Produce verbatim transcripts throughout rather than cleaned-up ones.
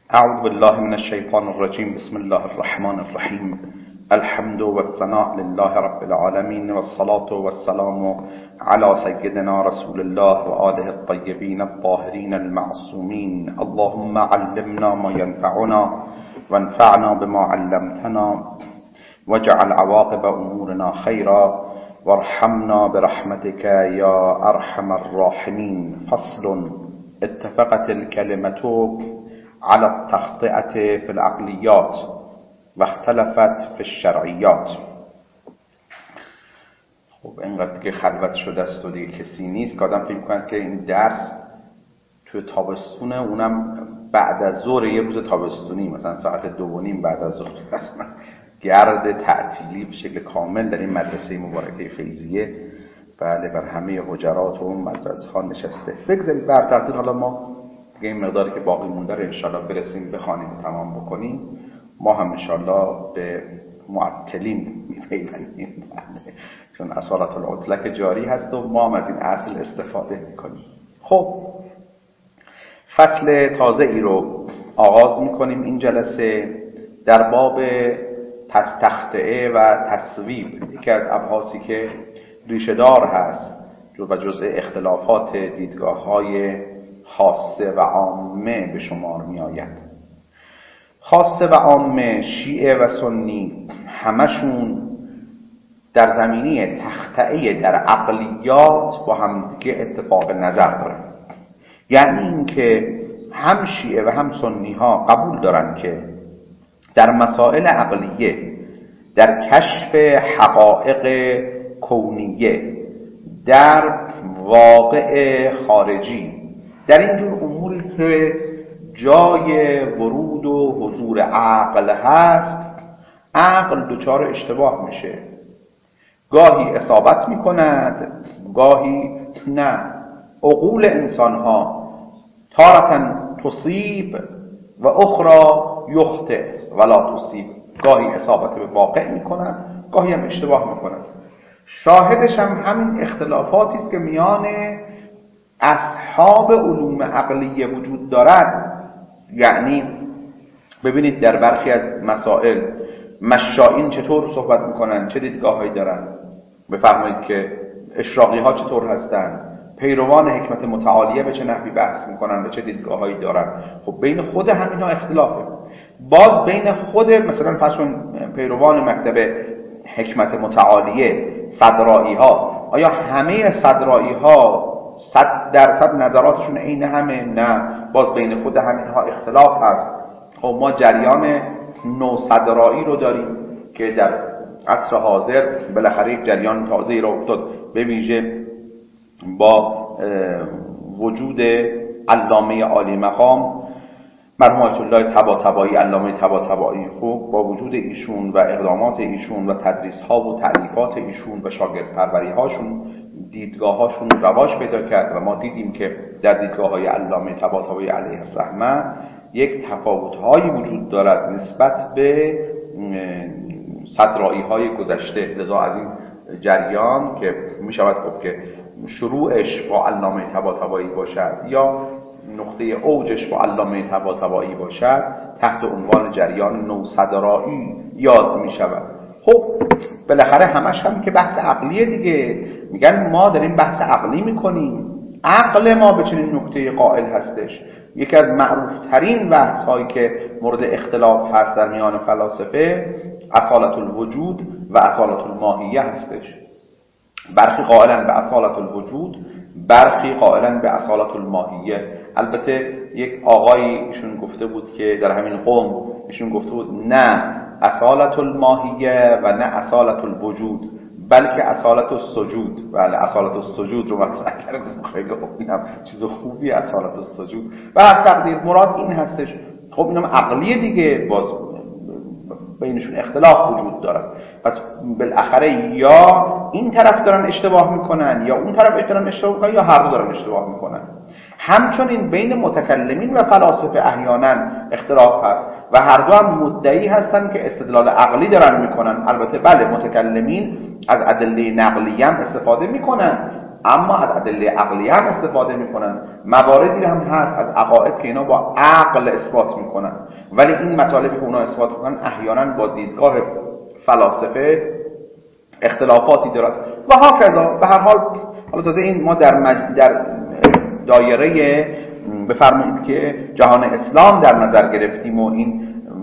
اعوذ بالله من الشیطان الرجیم. بسم الله الرحمن الرحیم. الحمد والثناء لله رب العالمین والصلاة والسلام على سیدنا رسول الله و آله الطیبین الطاهرین المعصومین. اللهم علمنا ما ينفعنا وانفعنا بما علمتنا واجعل عواقب امورنا خيرا وارحمنا برحمتك يا ارحم الراحمين. فصل: اتفقت الكلمة على التخطئة في العقليات واختلفت في الشرعيات. خب اینقدر که خلوت شده است و دیگه کسی نیست که آدم فکر کنه که این درس توی تابستونه، اونم بعد از ظهر یه روز تابستونی، مثلا ساعت دو و نیم بعد از ظهر، مثلا گرد تعطیلی به شکل کامل در این مدرسه مبارکه فیضیه بله بر همه حجرات و مدرسه ها نشسته. بگذارید بر تقدیر حالا ما دیگه این مقداری که باقی مونده رو انشالله برسیم بخوانیم و تمام بکنیم. ما هم انشالله به معطلین میپیوندیم چون اصالت العطلک جاری هست و ما هم از این اصل استفاده میکنیم. خب فصل تازه ای رو آغاز میکنیم این جلسه در باب تخطئه و تصویب، یکی از ابحاثی که ریشه‌دار هست و جزء اختلافات دیدگاه‌های خاصه و عامه به شمار می آید. خاصه و عامه، شیعه و سنی، همشون در زمینه تخطئه در عقلیات با همدیگه اتفاق نظر دارن. یعنی این که هم شیعه و هم سنی ها قبول دارن که در مسائل عقلیه، در کشف حقایق کونیه، در واقع خارجی، در اینجور اموری که جای ورود و حضور عقل هست، عقل دچار اشتباه میشه، گاهی اصابت میکند گاهی نه. عقول انسان ها تارة تصیب و اخرى یخطئ ولا تصیب، گاهی اصابت به واقع میکنند گاهی هم اشتباه میکنند. شاهدش هم همین اختلافاتی است که میان اصحاب علوم عقلیه وجود دارد. یعنی ببینید در برخی از مسائل مشائین چطور صحبت میکنن، چه دیدگاه‌هایی دارن. بفرمایید که اشراقی ها چطور هستن، پیروان حکمت متعالیه به چه نحوی بحث میکنن، به چه دیدگاه‌هایی دارن. خب بین خود همینا اختلافه. باز بین خود مثلا فرض پیروان مکتب حکمت متعالیه، صدرائی ها، آیا همه صدرائی ها صد درصد نظراتشون عین همه؟ نه، باز بین خود همینها اختلاف هست. خب ما جریان نو صدرائی رو داریم که در عصر حاضر بالاخره یک جریان تازه‌ای را افتاد، به ویژه با وجود علامه عالی مقام مرحوم آیت الله طباطبایی، علامه طباطبایی، خب با وجود ایشون و اقدامات ایشون و تدریس ها و تعلیفات ایشون و شاگرد پروری هاشون، دیدگاه هاشون رواج پیدا کرد و ما دیدیم که در دیدگاه های علامه طباطبایی علیه الرحمه یک تفاوت هایی وجود دارد نسبت به صدرائی های گذشته. لذا از این جریان که می شود گفت که شروعش با علامه طباطبایی باشد یا نقطه اوجش با علامه طباطبایی باشد، تحت عنوان جریان نوصدرائی یاد می شود. خب بالاخره همش هم که بحث عقلیه دیگه. میگن ما داریم بحث عقلی میکنیم، عقل ما به چنین نکته قائل هستش. یکی از معروف ترین بحث هایی که مورد اختلاف هست در میان فلاسفه اصالت الوجود و اصالت الماهیه هستش. برخی قائلن به اصالت الوجود، برخی قائلن به اصالت الماهیه. البته یک آقایی ایشون گفته بود که در همین قوم ایشون گفته بود نه اصالت الماهیه و نه اصالت الوجود، بلکه اصالت السجود. بله، اصالت السجود رو مطرح کردم. خیلی خوب، اینم چیز خوبی اصالت السجود. و هر تقدیر مراد این هستش. خب اینم عقلیه دیگه، باز بینشون اختلاف وجود دارد. پس بالاخره یا این طرف دارن اشتباه میکنن یا اون طرف دارن اشتباه میکنن یا هر دو دارن اشتباه میکنن. همچنین بین متکلمین و فلاسفه احیانا اختلاف هست و هر دو هم مدعی هستن که استدلال عقلی دارن میکنن. البته بله، متکلمین از ادله نقلی هم استفاده میکنن، اما از ادله عقلی هم استفاده میکنن. مواردی هم هست از عقاید که اینا با عقل اثبات میکنن، ولی این مطالبی که اونا اثبات میکنن احیانا با دیدگاه فلاسفه اختلافاتی دارد و هاکذا. به هر حال حالا تازه این ما در مج... در دایره بفرمایید که جهان اسلام در نظر گرفتیم و این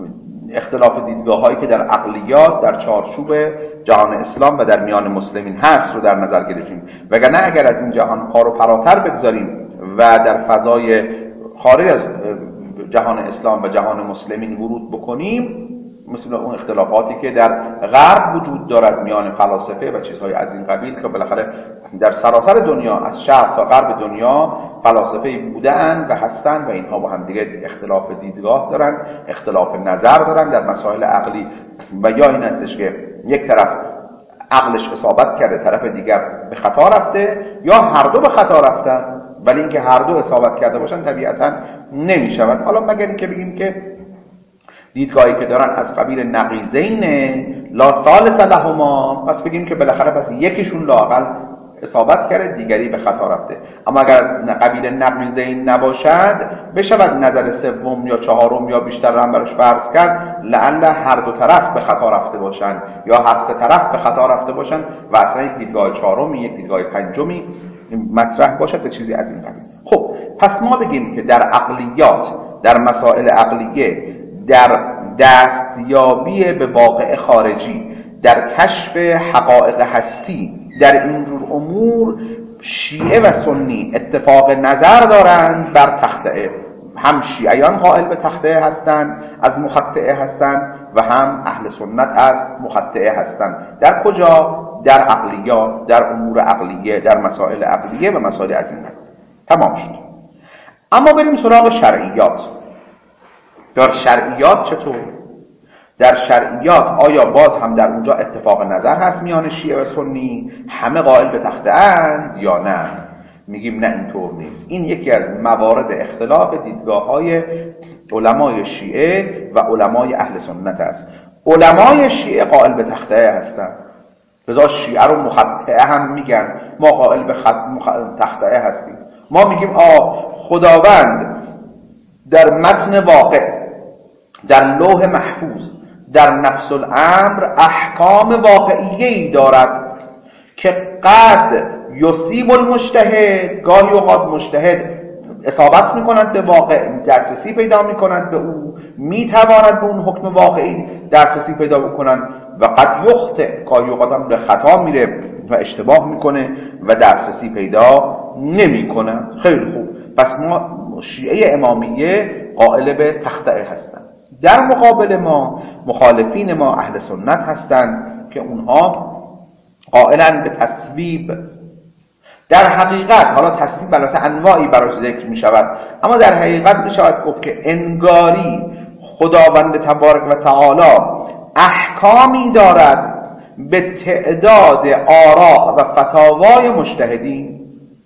اختلاف دیدگاه هایی که در عقلیات در چارچوب جهان اسلام و در میان مسلمین هست رو در نظر گرفتیم، وگرنه اگر از این جهان پا رو فراتر بگذاریم و در فضای خارج از جهان اسلام و جهان مسلمین ورود بکنیم، مثل اون اختلافاتی که در غرب وجود دارد میان فلاسفه و چیزهای از این قبیل که بالاخره در سراسر دنیا از شرق تا غرب دنیا فلاسفه بودن و هستن و اینها با هم دیگه اختلاف دیدگاه دارن، اختلاف نظر دارن در مسائل عقلی و یا این هستش که یک طرف عقلش اصابت کرده طرف دیگر به خطا رفته یا هر دو به خطا رفتن، ولی اینکه هر دو اصابت کرده باشن طبیعتا نمیشود. حالا مگر اینکه بگیم که دیدگاهی که دارن از قبیل نقیضین لا ثالث لهما، پس بگیم که بالاخره پس یکیشون لااقل اصابت کرده دیگری به خطا رفته. اما اگر قبیل نقیضین نباشد بشود نظر سوم یا چهارم یا بیشتر هم براش فرض کرد لعل هر دو طرف به خطا رفته باشن یا هر سه طرف به خطا رفته باشن و اصلا یک دیدگاه چهارمی یک دیدگاه پنجمی مطرح باشد به چیزی از این قبیل. خب پس ما بگیم که در عقلیات، در مسائل عقلیه، در دستیابی به واقع خارجی، در کشف حقایق هستی، در اینجور امور شیعه و سنی اتفاق نظر دارند بر تخطئه. هم شیعیان قائل به تخطئه هستند، از مخطئه هستند، و هم اهل سنت از مخطئه هستند. در کجا؟ در عقلیات، در امور عقلیه، در مسائل عقلیه و مسائل از این قبیل. تمام شد. اما بریم سراغ شرعیات. در شرعیات چطور؟ در شرعیات آیا باز هم در اونجا اتفاق نظر هست میان شیعه و سنی؟ همه قائل به تخطئه اند یا نه؟ میگیم نه، اینطور نیست. این یکی از موارد اختلاف دیدگاه های علمای شیعه و علمای اهل سنت است. علمای شیعه قائل به تخطئه هستند، لذا شیعه رو مخطئه هم میگن. ما قائل به خط... تخطئه هستیم. ما میگیم آ خداوند در متن واقع، در لوح محفوظ، در نفس الامر احکام واقعیه‌ای دارد که قد یصیب المجتهد، گاهی اوقات مجتهد اصابت میکنند به واقع، دسترسی پیدا میکنند به او، میتواند به اون حکم واقعی دسترسی پیدا بکنند، و قد یخطئ، گاهی اوقات هم به خطا میره و اشتباه میکنه و دسترسی پیدا نمیکنه. خیلی خوب، پس ما شیعه امامیه قائل به تخطئه هستند. در مقابل ما مخالفین ما اهل سنت هستند که اونها قائلن به تصویب. در حقیقت حالا تصویب البته انواعی براش ذکر می شود، اما در حقیقت می شود گفت که انگاری خداوند تبارک و تعالی احکامی دارد به تعداد آراء و فتاوای مجتهدین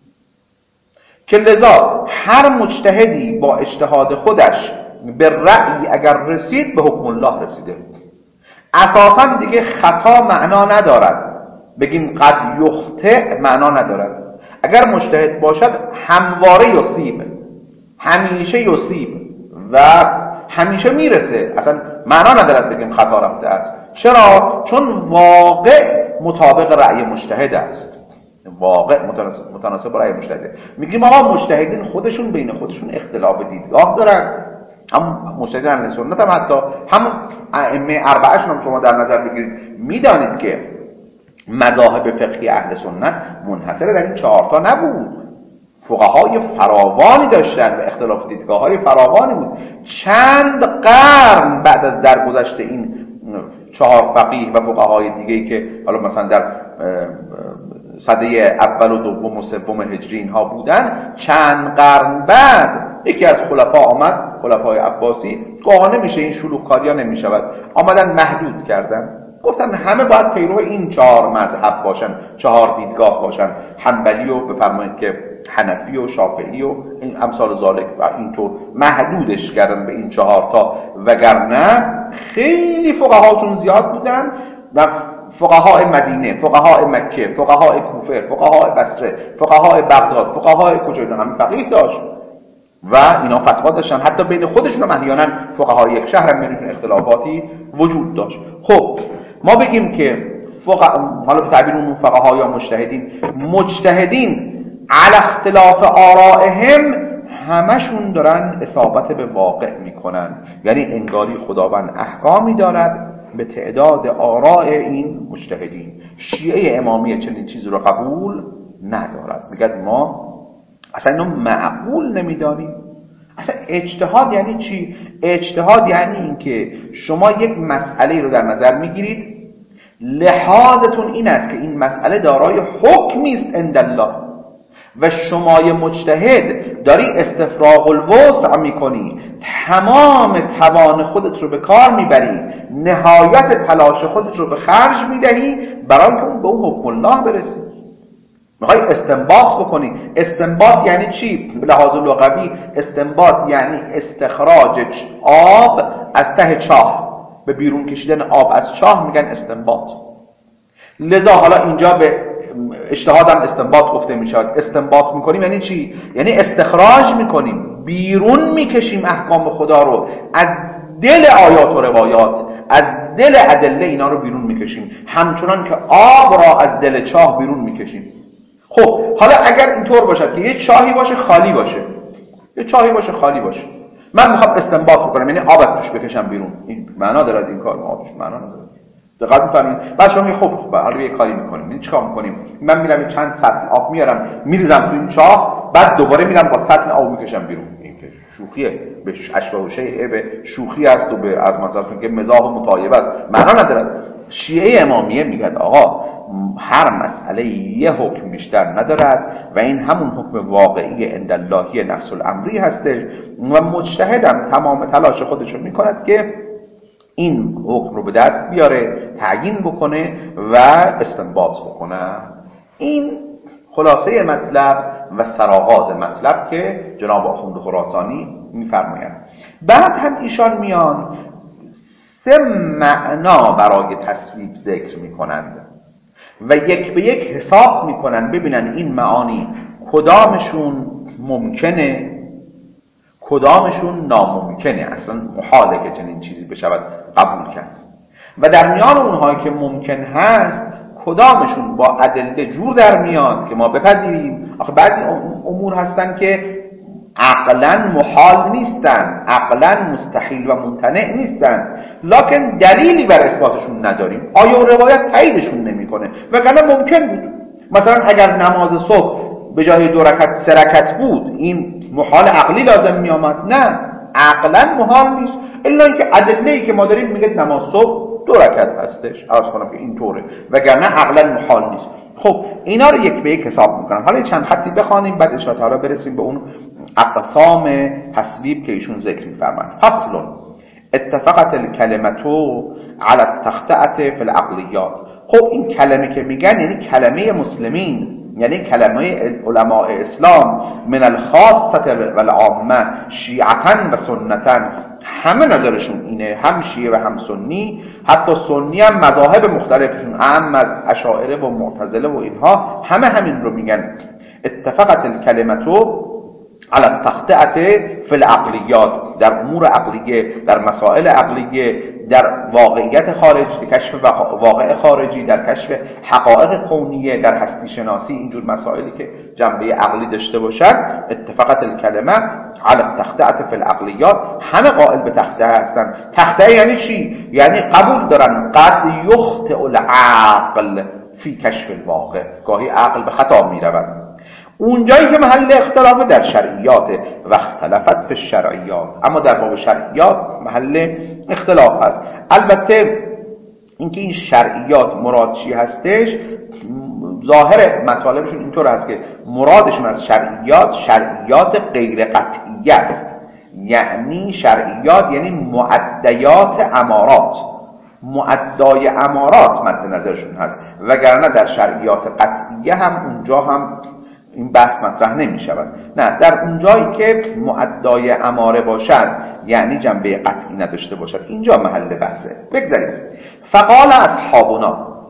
که لذا هر مجتهدی با اجتهاد خودش به رأی اگر رسید به حکم الله رسیده. اساساً دیگه خطا معنا ندارد، بگیم قد یخطئ معنا ندارد. اگر مجتهد باشد همواره یصیب، همیشه یصیب و همیشه میرسه، اصلا معنا ندارد بگیم خطا رفته است. چرا؟ چون واقع مطابق رأی مجتهد است، واقع متناسب متناسب با رأی مجتهده. میگیم آقا مجتهدین خودشون بین خودشون اختلاف دیدگاه دارن، هم مجتهدین اهل سنت هم حتی هم ائمه اربعه شون هم شما در نظر بگیرید، میدانید که مذاهب فقهی اهل سنت منحصر در این چهار تا نبود، فقهای فراوانی داشتن و اختلاف دیدگاه های فراوانی بود. چند قرن بعد از درگذشت این چهار فقیه و فقهای دیگه‌ای که حالا مثلا در سده اول و دوم و سوم هجری اینها بودن، چند قرن بعد یکی از خلفا آمد، خلفای عباسی، گاه نمیشه این شلوغکاری‌ها نمیشود، آمدن محدود کردن، گفتن همه باید پیرو این چهار مذهب باشن، چهار دیدگاه باشن، حنبلی و بفرمایید که حنفی و شافعی و این امثال ذالک، و اینطور محدودش کردن به این چهار تا، وگرنه خیلی فقهاشون زیاد بودن و فقهای مدینه، فقهای مکه، فقهای کوفه، فقهای بصره، فقهای بغداد، فقهای کجا، اینا همه فقیه داشت و اینا فتوا داشتن. حتی بین خودشون هم احیانا فقهای یک شهر هم بینشون اختلافاتی وجود داشت. خب ما بگیم که فقها، حالا به تعبیر اون فقها یا مجتهدین، مجتهدین علی اختلاف آرائهم همشون دارن اصابت به واقع میکنن، یعنی انگاری خداوند احکامی دارد به تعداد آراء این مجتهدین. شیعه امامیه چنین چیزی رو قبول ندارد، میگه ما اصلا اینو معقول نمیدانیم. اصلا اجتهاد یعنی چی؟ اجتهاد یعنی این که شما یک مسئله رو در نظر میگیرید، لحاظتون این است که این مسئله دارای حکمی است عند الله و شمای مجتهد داری استفراغ الوسع میکنی، تمام توان خودت رو به کار میبری، نهایت تلاش خودت رو به خرج میدهی برای که اون به اون حکم الله برسی. میخوای استنباط بکنی. استنباط یعنی چی؟ به لحاظ لغوی استنباط یعنی استخراج آب از ته چاه، به بیرون کشیدن آب از چاه میگن استنباط. لذا حالا اینجا به اجتهاد هم استنباط گفته میشه. استنباط میکنیم یعنی چی؟ یعنی استخراج میکنیم، بیرون میکشیم احکام خدا رو از دل آیات و روایات، از دل ادله اینا رو بیرون میکشیم، همچنان که آب را از دل چاه بیرون میکشیم. خب حالا اگر اینطور باشد که یه چاهی باشه خالی باشه، یه چاهی باشه خالی باشه، من میخوام استنباط بکنم یعنی آب توش بکشم بیرون، این معنا داره این کار؟ آبش معنا نداره. دقت می‌فرمایید؟ بعد شما میگه خب حالا یه کاری می‌کنیم، این چیکار می‌کنیم؟ من میرم چند سطل آب میارم میریزم تو این چاه، بعد دوباره میرم با سطل آب میکشم بیرون. این که شوخیه، به اشباح و شیء، به شوخی است و به از مثلا که مزاح و مطایبه است، معنا نداره. شیعه امامیه میگه آقا هر مسئله یه حکم بیشتر ندارد و این همون حکم واقعی عند اللهی نفس الامری هستش و مجتهدم تمام تلاش خودش رو میکند که این حکم رو به دست بیاره، تعیین بکنه و استنباط بکنه. این خلاصه مطلب و سرآغاز مطلب که جناب آخوند خراسانی میفرمایند. بعد هم ایشان میان سه معنا برای تصویب ذکر میکنند و یک به یک حساب میکنن ببینن این معانی کدامشون ممکنه کدامشون ناممکنه، اصلا محاله که چنین چیزی بشود قبول کرد و در میان اونهایی که ممکن هست کدامشون با ادله جور در میاد که ما بپذیریم. آخه بعضی امور هستن که عقلا محال نیستن، عقلا مستحیل و ممتنع نیستن، لکن دلیلی بر اثباتشون نداریم، آیه و روایت تاییدشون نمیکنه وگرنه ممکن بود. مثلا اگر نماز صبح به جای دو رکعت سه رکعت بود این محال عقلی لازم می آمد؟ نه، عقلا محال نیست، الا اینکه ادله‌ای که ما داریم میگه نماز صبح دو رکعت هستش، عرض کنم که اینطوره، وگرنه عقلا محال نیست. خب اینا رو یک به یک حساب میکنن. حالا چند خطی بخوانیم بعد ان شاء الله برسیم به اون اقسام تصویب که ایشون ذکر می‌فرمایند. فصل اتفقت الکلمتو علی التخطئه فی العقلیات. خب این کلمه که میگن یعنی کلمه مسلمین، یعنی کلمه علماء اسلام، من الخاصه و العامه، شیعتن و سنتن، همه نظرشون اینه، هم شیعه و هم سنی، حتی سنی هم مذاهب مختلفشون، هم از اشاعره و معتزله و اینها همه همین رو میگن. اتفقت الکلمتو علی التخطئه فی العقلیات، در امور عقلیه، در مسائل عقلیه، در واقعیت خارجی، کشف واقع خارجی، در کشف حقایق کونیه، در هستی شناسی، اینجور مسائلی که جنبه عقلی داشته باشد. اتفقت الکلمه علی التخطئه فی العقلیات، همه قائل به تخطئه هستن. تخطئه یعنی چی؟ یعنی قبول دارن قد یخطئ العقل فی کشف الواقع، گاهی عقل به خطا میرود. اونجایی که محل اختلاف در شرعیات و اختلافت فی الشرعیات، اما در باب شرعیات محل اختلاف هست. البته اینکه این شرعیات مراد چی هستش، ظاهر مطالبشون اینطور هست که مرادشون از شرعیات شرعیات غیر قطعیه است، یعنی شرعیات یعنی معدیات امارات، معدای امارات مد نظرشون هست، وگرنه در شرعیات قطعیه هم اونجا هم این بحث مطرح نمی شود. نه، در اونجایی که معدای اماره باشد یعنی جنبه قطعی نداشته باشد، اینجا محل بحثه. بگذاریم. فقال اصحابنا،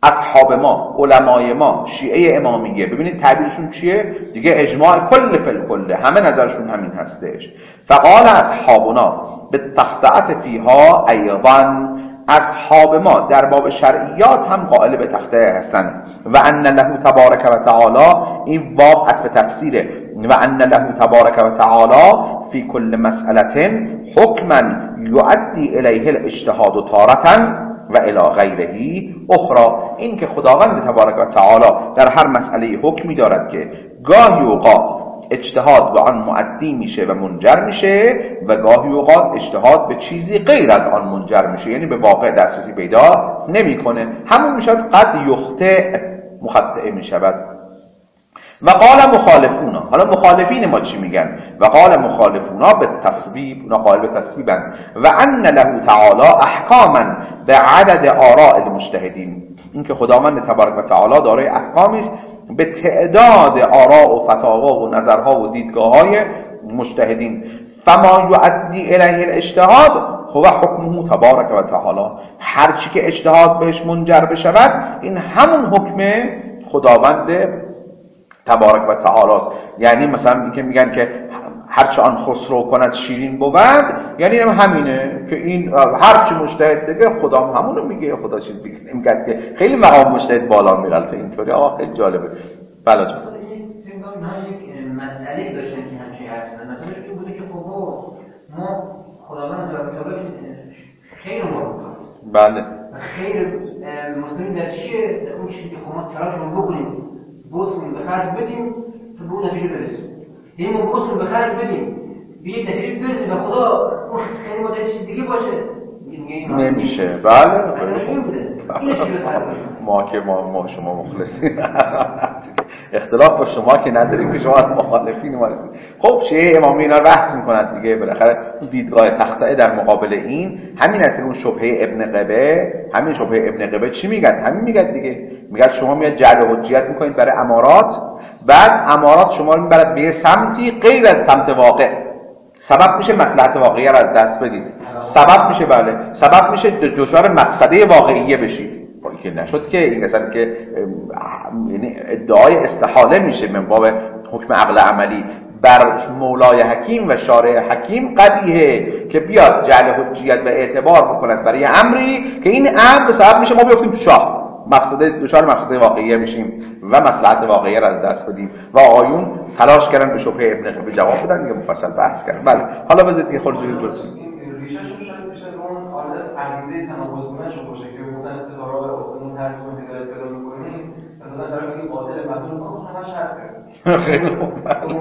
اصحاب ما، علمای ما، شیعه امامیه، ببینید تعبیرشون چیه دیگه؟ اجماع کل فل کله، همه نظرشون همین هستش. فقال اصحابنا بالتخطئه فیها ایضا، اصحاب ما در باب شرعیات هم قائل به تخطئه هستند. و ان له تبارک و تعالی، این واو عطف تفسیره، و ان له تبارک و تعالی فی کل مسئله حکما یؤدی الیه الاجتهاد تارة و الی غیره اخرى. این که خداوند تبارک و تعالی در هر مسئله حکمی دارد که گاهی اوقات اجتهاد به آن مؤدی میشه و منجر میشه و گاهی اوقات اجتهاد به چیزی غیر از آن منجر میشه، یعنی به واقع دسترسی پیدا نمیکنه. همون میشود قد یخطئ، مخطئه میشود. و قال مخالفونا، حالا مخالفین ما چی میگن؟ و قال مخالفونا به تصویب، اونا قائل به تصویبن. و ان له تعالی احکاما به عدد آراء المجتهدین، این که خداوند تبارک و تعالی دارای احکامی است به تعداد آراء و فتاوا و نظرها و دیدگاه‌های مجتهدین. فما یؤدی الیه الاجتهاد هو حکمه تبارک و تعالی، هر چی که اجتهاد بهش منجر بشود این همون حکم خداوند تبارک و تعالی است. یعنی مثلا این که میگن که هرچه آن خسرو کند شیرین بود، یعنی همینه که این هرچی مجتهد بگه خدا هم همونو میگه، خدا چیز دیگه نمیگه که خیلی مقام مجتهد بالا میره. تا اینطوری آقا خیلی جالبه. بله جان فکر کنم اینا یک مسئله داشتن که همچین حرف زدن. مثلا چون بوده که خب ما خداوند تبارک و تعالی خیر ما رو بله خیر مسلمین در چیه؟ در اون چیزی که خب ما تلاشمون بکنیم بوسمون به خرج بدیم تا به اون نتیجه برسیم. این ما بوسمون به خرج بدیم به یک نتیجه برسیم و خدا اون خیلی ما در چیز دیگه باشه نمیشه. بله ما که ما, ما شما مخلصین اختلاف با شما که نداریم که شما از مخالفین ما هستید. خب شیعه امامی اینا رو بحث میکنند دیگه، بالاخره دیدگاه تخطئه در مقابل این همین است. اون شبهه ابن قبه، همین شبهه ابن قبه چی میگن؟ همین میگن دیگه، میگن شما میاد جعل حجیت میکنید برای امارات، بعد امارات شما رو میبرد به سمتی غیر از سمت واقع، سبب میشه مصلحت واقعی رو از دست بدید، سبب میشه بله سبب میشه دچار مقصده واقعیه بشید. که نشد که این مثلا که یعنی ادعای استحاله میشه من باب حکم عقل عملی بر مولای حکیم و شارع حکیم قبیحه که بیاد جعل حجیت و اعتبار بکند برای امری که این امر سبب میشه ما بیفتیم تو شاه، مقصده دچار مقصده واقعیه میشیم و مصلحت واقعیه را از دست بدیم. و آیون تلاش کردن به شبهه ابن قبه جواب بدن، دیگه مفصل بحث کردن. بله حالا بذارید دیگه خود روی برسیم. ریشه‌ش شاید میشه اون حالت عقیده تناقض گونه‌شون باشه که گفتن ستاره رو آسمون هر کدوم هدایت پیدا می‌کنیم، مثلا طرف میگه باطل مطلوب کنه همش حرفه. خیلی خوب.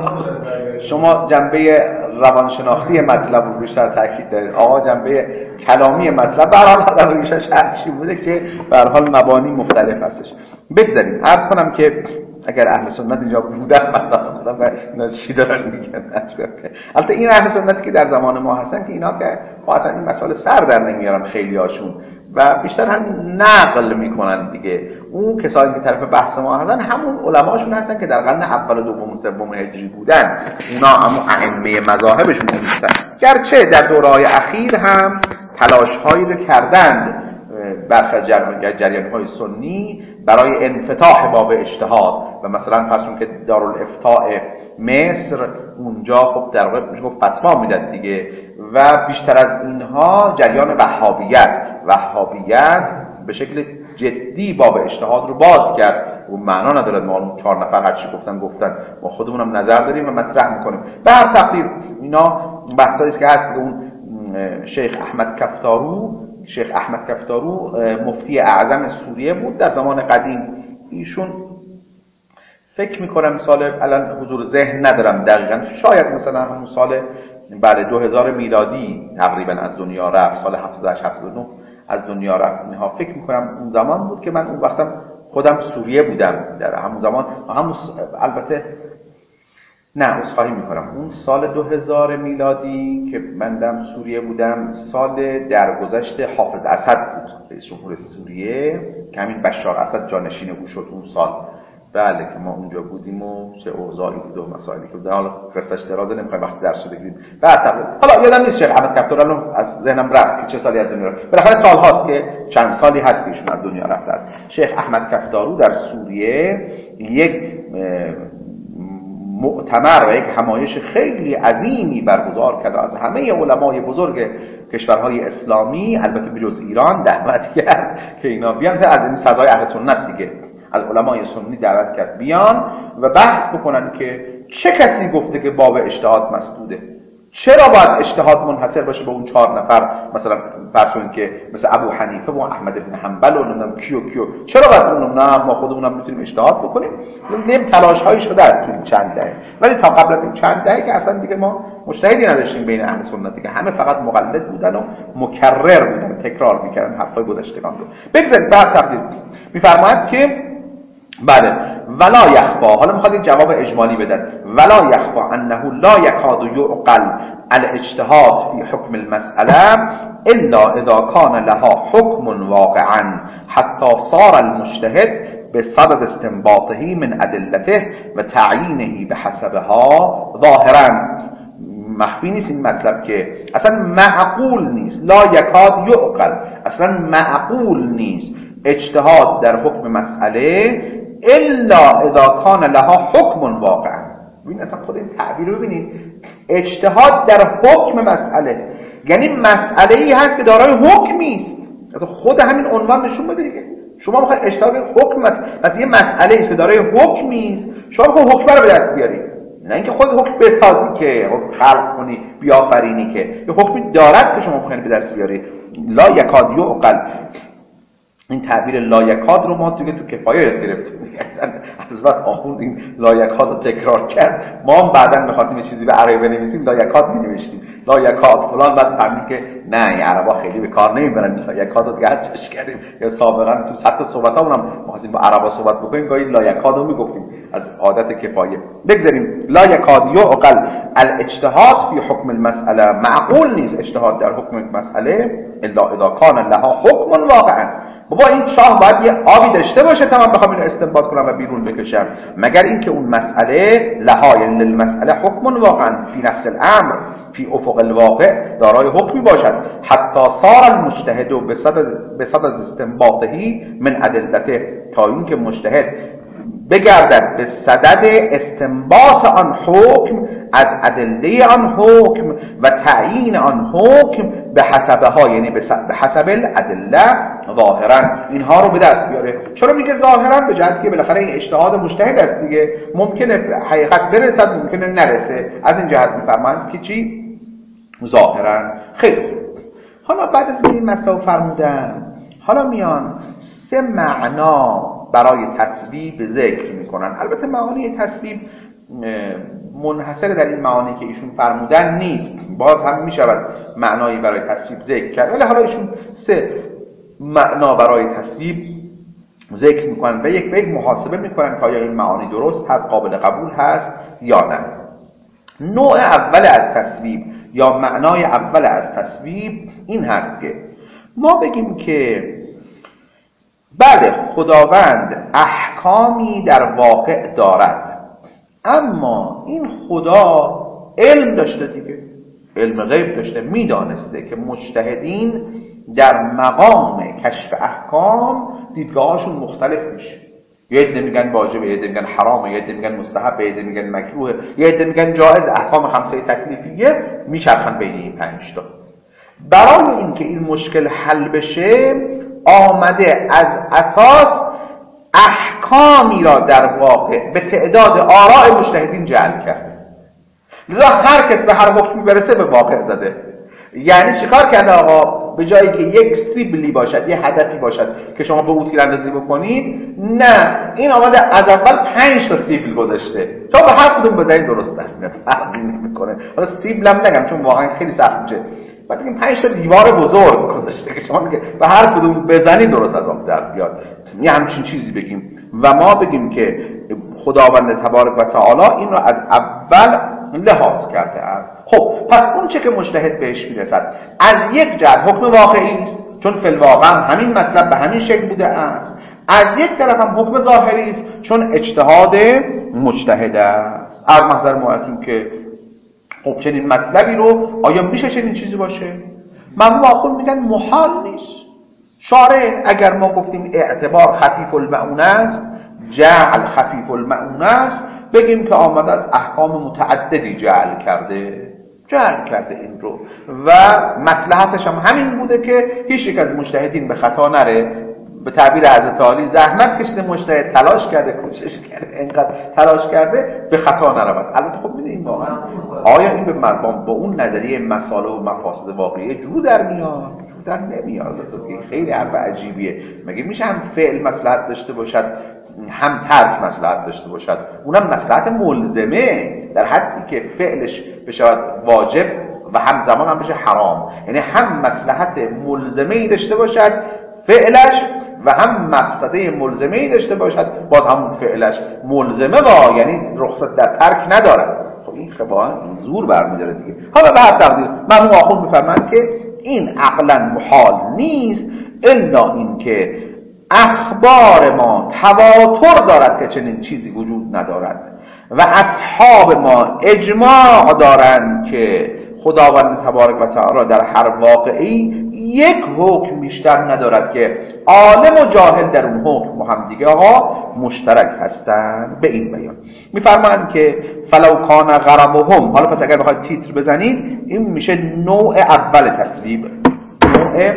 شما جنبه روانشناختی مطلب رو بیشتر تاکید دارید، آقا جنبه کلامی مطلب به هر حال در ریشه‌ش هست چی بوده که به هر حال مبانی مختلف هستش. بگذاریم عرض کنم که اگر اهل سنت اینجا بودن مثلا و اینا چی دارن میگن. البته این اهل سنتی که در زمان ما هستن که اینا که اصلا این مسائل سر در نمیارن خیلی هاشون و بیشتر هم نقل میکنن دیگه. اون کسانی که طرف بحث ما هستن همون علماشون هستن که در قرن اول و دوم و سوم هجری بودن، اونا هم ائمه مذاهبشون هستن، گرچه در دوره‌های اخیر هم تلاش‌هایی رو کردند برخلاف جریان‌های سنی برای انفتاح باب اجتهاد و مثلا فرض که دارالافتاء مصر اونجا خب در واقع میشه گفت فتوا میداد دیگه. و بیشتر از اینها جریان وهابیت وهابیت به شکل جدی باب اجتهاد رو باز کرد. و معنا نداره ما اون چهار نفر هر چی گفتن گفتن، ما خودمونم نظر داریم و مطرح میکنیم. به هر تقدیر اینا بحثایی است که هست که اون شیخ احمد کفتارو شیخ احمد کفتارو مفتی اعظم سوریه بود در زمان قدیم. ایشون فکر میکنم سال الان حضور ذهن ندارم دقیقاً، شاید مثلا همون سال بعد دو هزار میلادی تقریبا از دنیا رفت، سال هفتاد و هشت هفتاد و نه از دنیا رفت. اینها فکر میکنم اون زمان بود که من اون وقتم خودم سوریه بودم در همون زمان. همون البته نه عذرخواهی میکنم اون سال دو هزار میلادی که من در سوریه بودم سال درگذشت حافظ اسد بود، رئیس جمهور سوریه، که همین بشار اسد جانشین او شد اون سال. بله که ما اونجا بودیم و چه اوضاعی بود و مسائلی که بود. حالا قصهش درازه، نمیخوایم وقتی درس رو بگیریم. بعد حالا یادم نیست شیخ احمد کفتار الان از ذهنم رفت که چه سالی از دنیا رفت. بالاخره سال هاست که چند سالی هست که ایشون از دنیا رفته است. شیخ احمد کفتارو در سوریه یک مؤتمر و یک همایش خیلی عظیمی برگزار کرد، از همه علمای بزرگ کشورهای اسلامی، البته بجز ایران، دعوت کرد که اینا بیان، از این فضای اهل سنت دیگه، از علمای سنی دعوت کرد بیان و بحث بکنن که چه کسی گفته که باب اجتهاد مسدوده، چرا باید اجتهاد منحصر باشه به اون چهار نفر، مثلا فرض کنید که مثل ابو حنیفه و احمد بن حنبل و نمیدونم کیو کیو، چرا باید اونم نه ما خودمونم میتونیم اجتهاد بکنیم؟ نیم تلاش هایی شده از تو چند دهه، ولی تا قبل از این چند دهه که اصلا دیگه ما مجتهدی نداشتیم بین اهل سنتی، که همه فقط مقلد بودن و مکرر بودن، تکرار میکردن حرفای گذشتگان رو. بگذارید بعد تقدیر میفرماید که بله ولا یخفا، حالا میخواد این جواب اجمالی بدن، ولا یخفا انه لا یکاد یعقل الاجتهاد فی حکم المسئله الا اذا کان لها حکم واقعا حتی صار المجتهد بصدد استنباطه من ادلته و تعیینه بحسبها ظاهرا. مخفی نیست این مطلب که اصلا معقول نیست، لا یکاد یعقل، اصلا معقول نیست اجتهاد در حکم مسئله الا اذا کان لها حکم واقعا. ببین اصلا خود این تعبیر رو ببینید، اجتهاد در حکم مسئله یعنی مسئله ای هست که دارای حکمی است. اصلا خود همین عنوان نشون بده دیگه، شما میخواید اجتهاد حکم است، پس یه مسئله ای است که دارای حکمی است، شما میخواید حکم رو به دست بیاری، نه اینکه خود حکم بسازی که حکم خلق کنی بیافرینی، که یه حکمی دارد که شما میخواید به دست بیاری. لا یکاد یعقل، این تعبیر لایکاد رو ما توی تو کفایه یاد گرفتیم دیگه، از بس آخوند این لایکاد رو تکرار کرد، ما هم بعداً می‌خواستیم یه چیزی به عربی بنویسیم لایکاد می‌نوشتیم، لایکاد فلان، بعد فهمیدیم که نه این عربا خیلی به کار نمیبرن لایکاد رو دیگه حذفش کردیم. یا سابقاً تو سطح صحبتامون هم می‌خواستیم با عربا صحبت بکنیم گاهی لایکاد رو میگفتیم از عادت کفایه. بگذاریم لا یکاد یعقل الاجتهاد فی حکم المسئله، معقول نیست اجتهاد در حکم مسئله الا اذا کان لها حکم واقعا. بابا این شاه باید یه آبی داشته باشه تا من بخوام اینو استنباط کنم و بیرون بکشم، مگر اینکه اون مسئله لها یعنی للمسئله حکم واقعا فی نفس الامر فی افق الواقع دارای حکمی باشد حتی صار المجتهد بصدد بصدد استنباطه من ادلته، تا اینکه مجتهد بگردد به صدد استنباط آن حکم از ادله آن حکم و تعیین آن حکم به حسبه ها یعنی به حسب الادله ظاهرا، اینها رو به دست بیاره. چرا میگه ظاهرا؟ به جهتی که بالاخره این اجتهاد مجتهد است دیگه، ممکنه حقیقت برسد ممکنه نرسه، از این جهت میفرمایند که چی؟ ظاهرا. خیلی حالا بعد از این مطلب فرمودن، حالا میان سه معنا برای تصویب ذکر میکنن. البته معانی تصویب منحصر در این معانی که ایشون فرمودن نیست، باز هم میشود معنایی برای تصویب ذکر کرد، ولی حالا ایشون سه معنا برای تصویب ذکر میکنن و یک به یک محاسبه میکنن که آیا این معانی درست هست، قابل قبول هست یا نه. نوع اول از تصویب یا معنای اول از تصویب این هست که ما بگیم که بله خداوند احکامی در واقع دارد، اما این خدا علم داشته دیگه، علم غیب داشته، میدانسته که مجتهدین در مقام کشف احکام دیدگاهاشون مختلف میشه، یه عده میگن واجبه، یه عده میگن حرامه، یه عده میگن مستحبه، یه عده میگن مکروهه، یه عده میگن جایز، احکام خمسه تکلیفیه میچرخن بین این پنج تا. برای اینکه این مشکل حل بشه آمده از اساس احکامی را در واقع به تعداد آراء مجتهدین جعل کرده، لذا هر کس به هر حکمی برسه به واقع زده. یعنی چیکار کرده آقا؟ به جایی که یک سیبلی باشد، یه هدفی باشد که شما به او تیراندازی بکنید، نه این آمده از اول پنج تا سیبل گذاشته تا به هر کدوم بزنید درست در میاد، فرقی نمیکنه. حالا سیبلم نگم چون واقعا خیلی سخت میشه، بعد این پنج تا دیوار بزرگ گذاشته که شما میگه به هر کدوم بزنید درست از آب در بیاد. یه همچین چیزی بگیم و ما بگیم که خداوند تبارک و تعالی این را از اول لحاظ کرده است. خب پس اون چه که مجتهد بهش میرسد از یک جهت حکم واقعی است، چون فی الواقع همین مطلب به همین شکل بوده است، از یک طرف هم حکم ظاهری است چون اجتهاد مجتهد است. از محضر معتون که خب چنین مطلبی رو آیا میشه چنین چیزی باشه؟ من واقعا میگن محال نیست. شارع اگر ما گفتیم اعتبار خفیف المعون است، جعل خفیف المعون است، بگیم که آمده از احکام متعددی جعل کرده جعل کرده این رو و مصلحتش هم همین بوده که هیچ یک از مجتهدین به خطا نره. به تعبیر حضرت علی زحمت کشیده مجتهد، تلاش کرده، کوشش کرده، اینقدر تلاش کرده به خطا نرود. البته خب می‌دونید واقعا آیا این به مردم با اون نظریه مسائل و مفاسد واقعی جو در میاد؟ جو در نمیاد. که خیلی حرف عجیبیه. مگه میشه هم فعل مصلحت داشته باشد هم ترک مصلحت داشته باشد؟ اونم مصلحت ملزمه در حدی که فعلش بشود واجب و همزمان هم بشه حرام. یعنی هم مصلحت ملزمه‌ای داشته باشد فعلش و هم مقصده ملزمه‌ای داشته باشد باز همون فعلش ملزمه با یعنی رخصت در ترک ندارد. خب این خواهن زور برمی‌داره دیگه. حالا به هر تقدیر مرحوم آخوند می‌فرمایند که این عقلا محال نیست الا این که اخبار ما تواتر دارد که چنین چیزی وجود ندارد و اصحاب ما اجماع دارند که خداوند تبارک و تعالی در هر واقعی یک حکم بیشتر ندارد که عالم و جاهل در اون حکم و هم دیگه ها مشترک هستند. به این بیان میفرمایند که فلو کان غربهم، حالا پس اگر بخواید تیتر بزنید این میشه نوع اول تصویب، نوع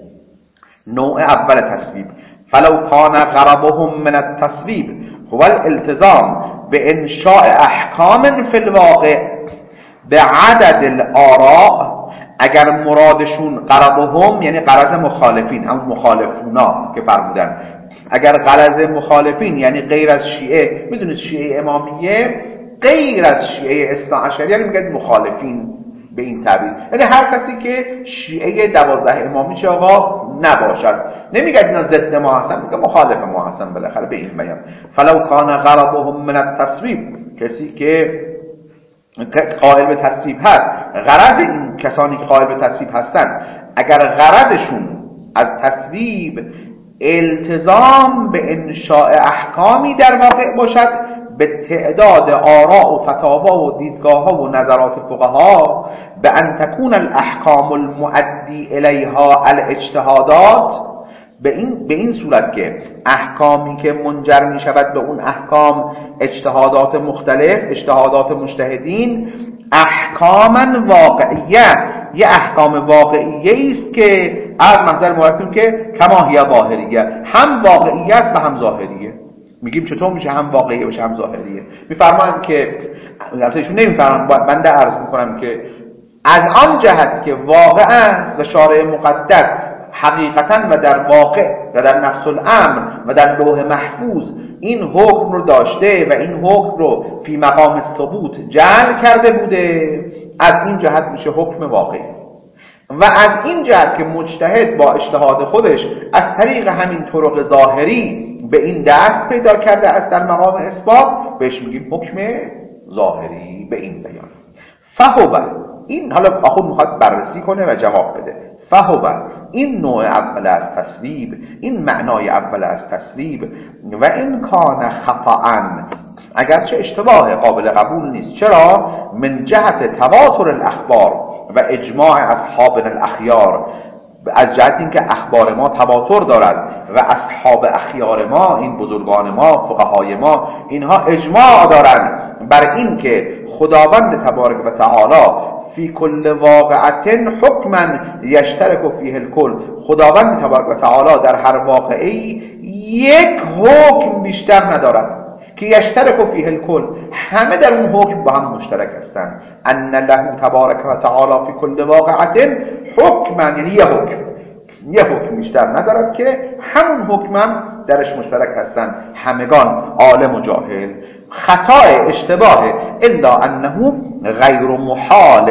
نوع اول تصویب. فلو کان غربهم من التصویب هو الالتزام به انشاء احکام فی الواقع به عدد الاراء، اگر مرادشون غرضهم یعنی غرض مخالفین، هم مخالفونا که فرمودن، اگر غرض مخالفین یعنی غیر از شیعه، میدونید شیعه امامیه غیر از شیعه اثنا عشری یعنی میگن مخالفین به این تعبیر، یعنی هر کسی که شیعه دوازده امامی چه آقا نباشد، نمیگن اینا ضد ما هستن، میگن مخالف ما هستن. بالاخره به این بیان فلو کان غرضهم من التصویب، کسی که قائل به تصویب هست، غرض این کسانی که قائل به تصویب هستند اگر غرضشون از تصویب التزام به انشاء احکامی در واقع باشد به تعداد آراء و فتاوا و دیدگاه ها و نظرات فقها، به ان تکون الاحکام المؤدی الیها الاجتهادات، به این به این صورت که احکامی که منجر می شود به اون احکام اجتهادات مختلف، اجتهادات مجتهدین، احکاما واقعیه، یه احکام واقعیه است که از محضر مراتب که کما هی ظاهریه، هم واقعیه است و هم ظاهریه. میگیم چطور میشه هم واقعیه باشه هم ظاهریه؟ میفرمایند که البته ایشون نمیفرمایند، بنده عرض میکنم که از آن جهت که واقع است و شارع مقدس حقیقتا و در واقع و در نفس الامر و در لوح محفوظ این حکم رو داشته و این حکم رو فی مقام ثبوت جعل کرده بوده، از این جهت میشه حکم واقعی. و از این جهت که مجتهد با اجتهاد خودش از طریق همین طرق ظاهری به این دست پیدا کرده است در مقام اثبات، بهش میگیم حکم ظاهری. به این بیان فهو، این حالا آخوند میخواد بررسی کنه و جواب بده. فهو، این نوع اول از تصویب، این معنای اول از تصویب، و این کان خطأً، اگرچه اشتباه قابل قبول نیست. چرا؟ من جهت تواتر الاخبار و اجماع اصحابنا الاخیار، از جهت اینکه اخبار ما تواتر دارد و اصحاب اخیار ما، این بزرگان ما، فقهای ما، اینها اجماع دارند بر این که خداوند تبارک و تعالی فی کل واقعت حکما یشترک فیه الکل، خداوند تبارک و تعالی در هر واقعی یک حکم بیشتر ندارد که یشترک فیه الکل، همه در اون حکم با هم مشترک هستند. ان له تبارک و تعالی فی کل واقعت حکما، یعنی یه حکم یه حکم بیشتر ندارد که همون حکم هم درش مشترک هستند همگان، عالم و جاهل. خطا اشتباه الا انه غیر محال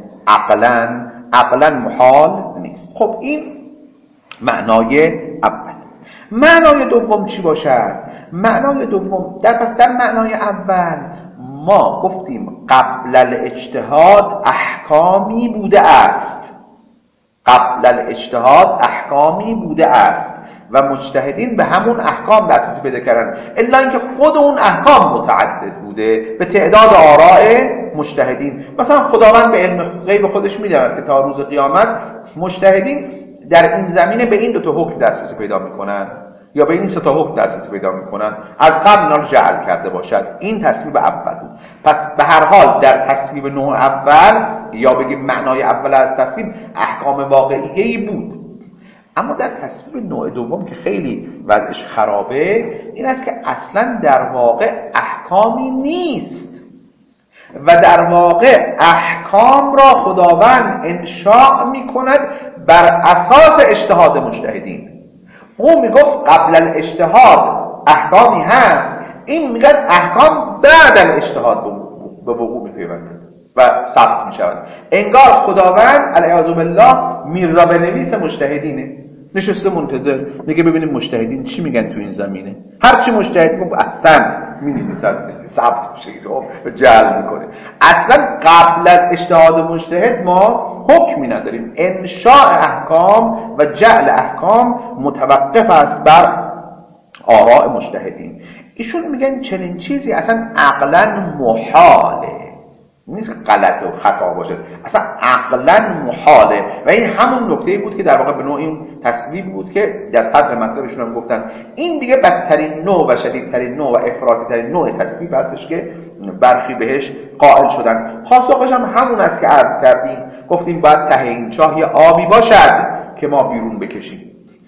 عقلا، عقلا محال نیست. خب این معنای اول. معنای دوم چی باشد؟ معنای دوم در پس در معنای اول ما گفتیم قبل الاجتهاد احکامی بوده است، قبل الاجتهاد احکامی بوده است و مجتهدین به همون احکام دسترسی پیدا کردن، الا اینکه خود اون احکام متعدد بوده به تعداد آراء مجتهدین. مثلا خداوند به علم غیب خودش می‌داند که تا روز قیامت مجتهدین در این زمینه به این دو تا حکم دسترسی پیدا میکنن یا به این سه تا حکم دسترسی پیدا میکنن، از قبل اینا رو جعل کرده باشد. این تصویب اول بود. پس به هر حال در تصویب نوع اول یا بگیم معنای اول از تصویب احکام واقعیه‌ای بود، اما در تصویب نوع دوم که خیلی وضعش خرابه این است که اصلا در واقع احکامی نیست و در واقع احکام را خداوند انشاء میکند بر اساس اجتهاد مجتهدین. او میگفت قبل الاجتهاد احکامی هست، این میگن احکام بعد الاجتهاد به وقوع میپیوندند و ثبت میشوند. انگار خداوند علیه بالله میرزا بنویس مجتهدینه، نشسته منتظر میگه ببینیم مجتهدین چی میگن تو این زمینه، هر چی مجتهد میگه احسنت مینویسن، ثبت میشه و جعل میکنه. اصلا قبل از اجتهاد مجتهد ما حکمی نداریم. انشاء احکام و جعل احکام متوقف است بر آراء مجتهدین. ایشون میگن چنین چیزی اصلا عقلا محاله، نیست غلط و خطا باشه، اصلا عقلا محاله. و این همون نکته‌ای بود که در واقع به نوع این تصویب بود که در صدر مطلبشون هم گفتن این دیگه بدترین نوع و شدیدترین نوع و افراطی ترین نوع تصویب هستش که برخی بهش قائل شدن. پاسخش هم همون است که عرض کردیم، گفتیم باید ته این چاه یه آبی باشد که ما بیرون بکشیم.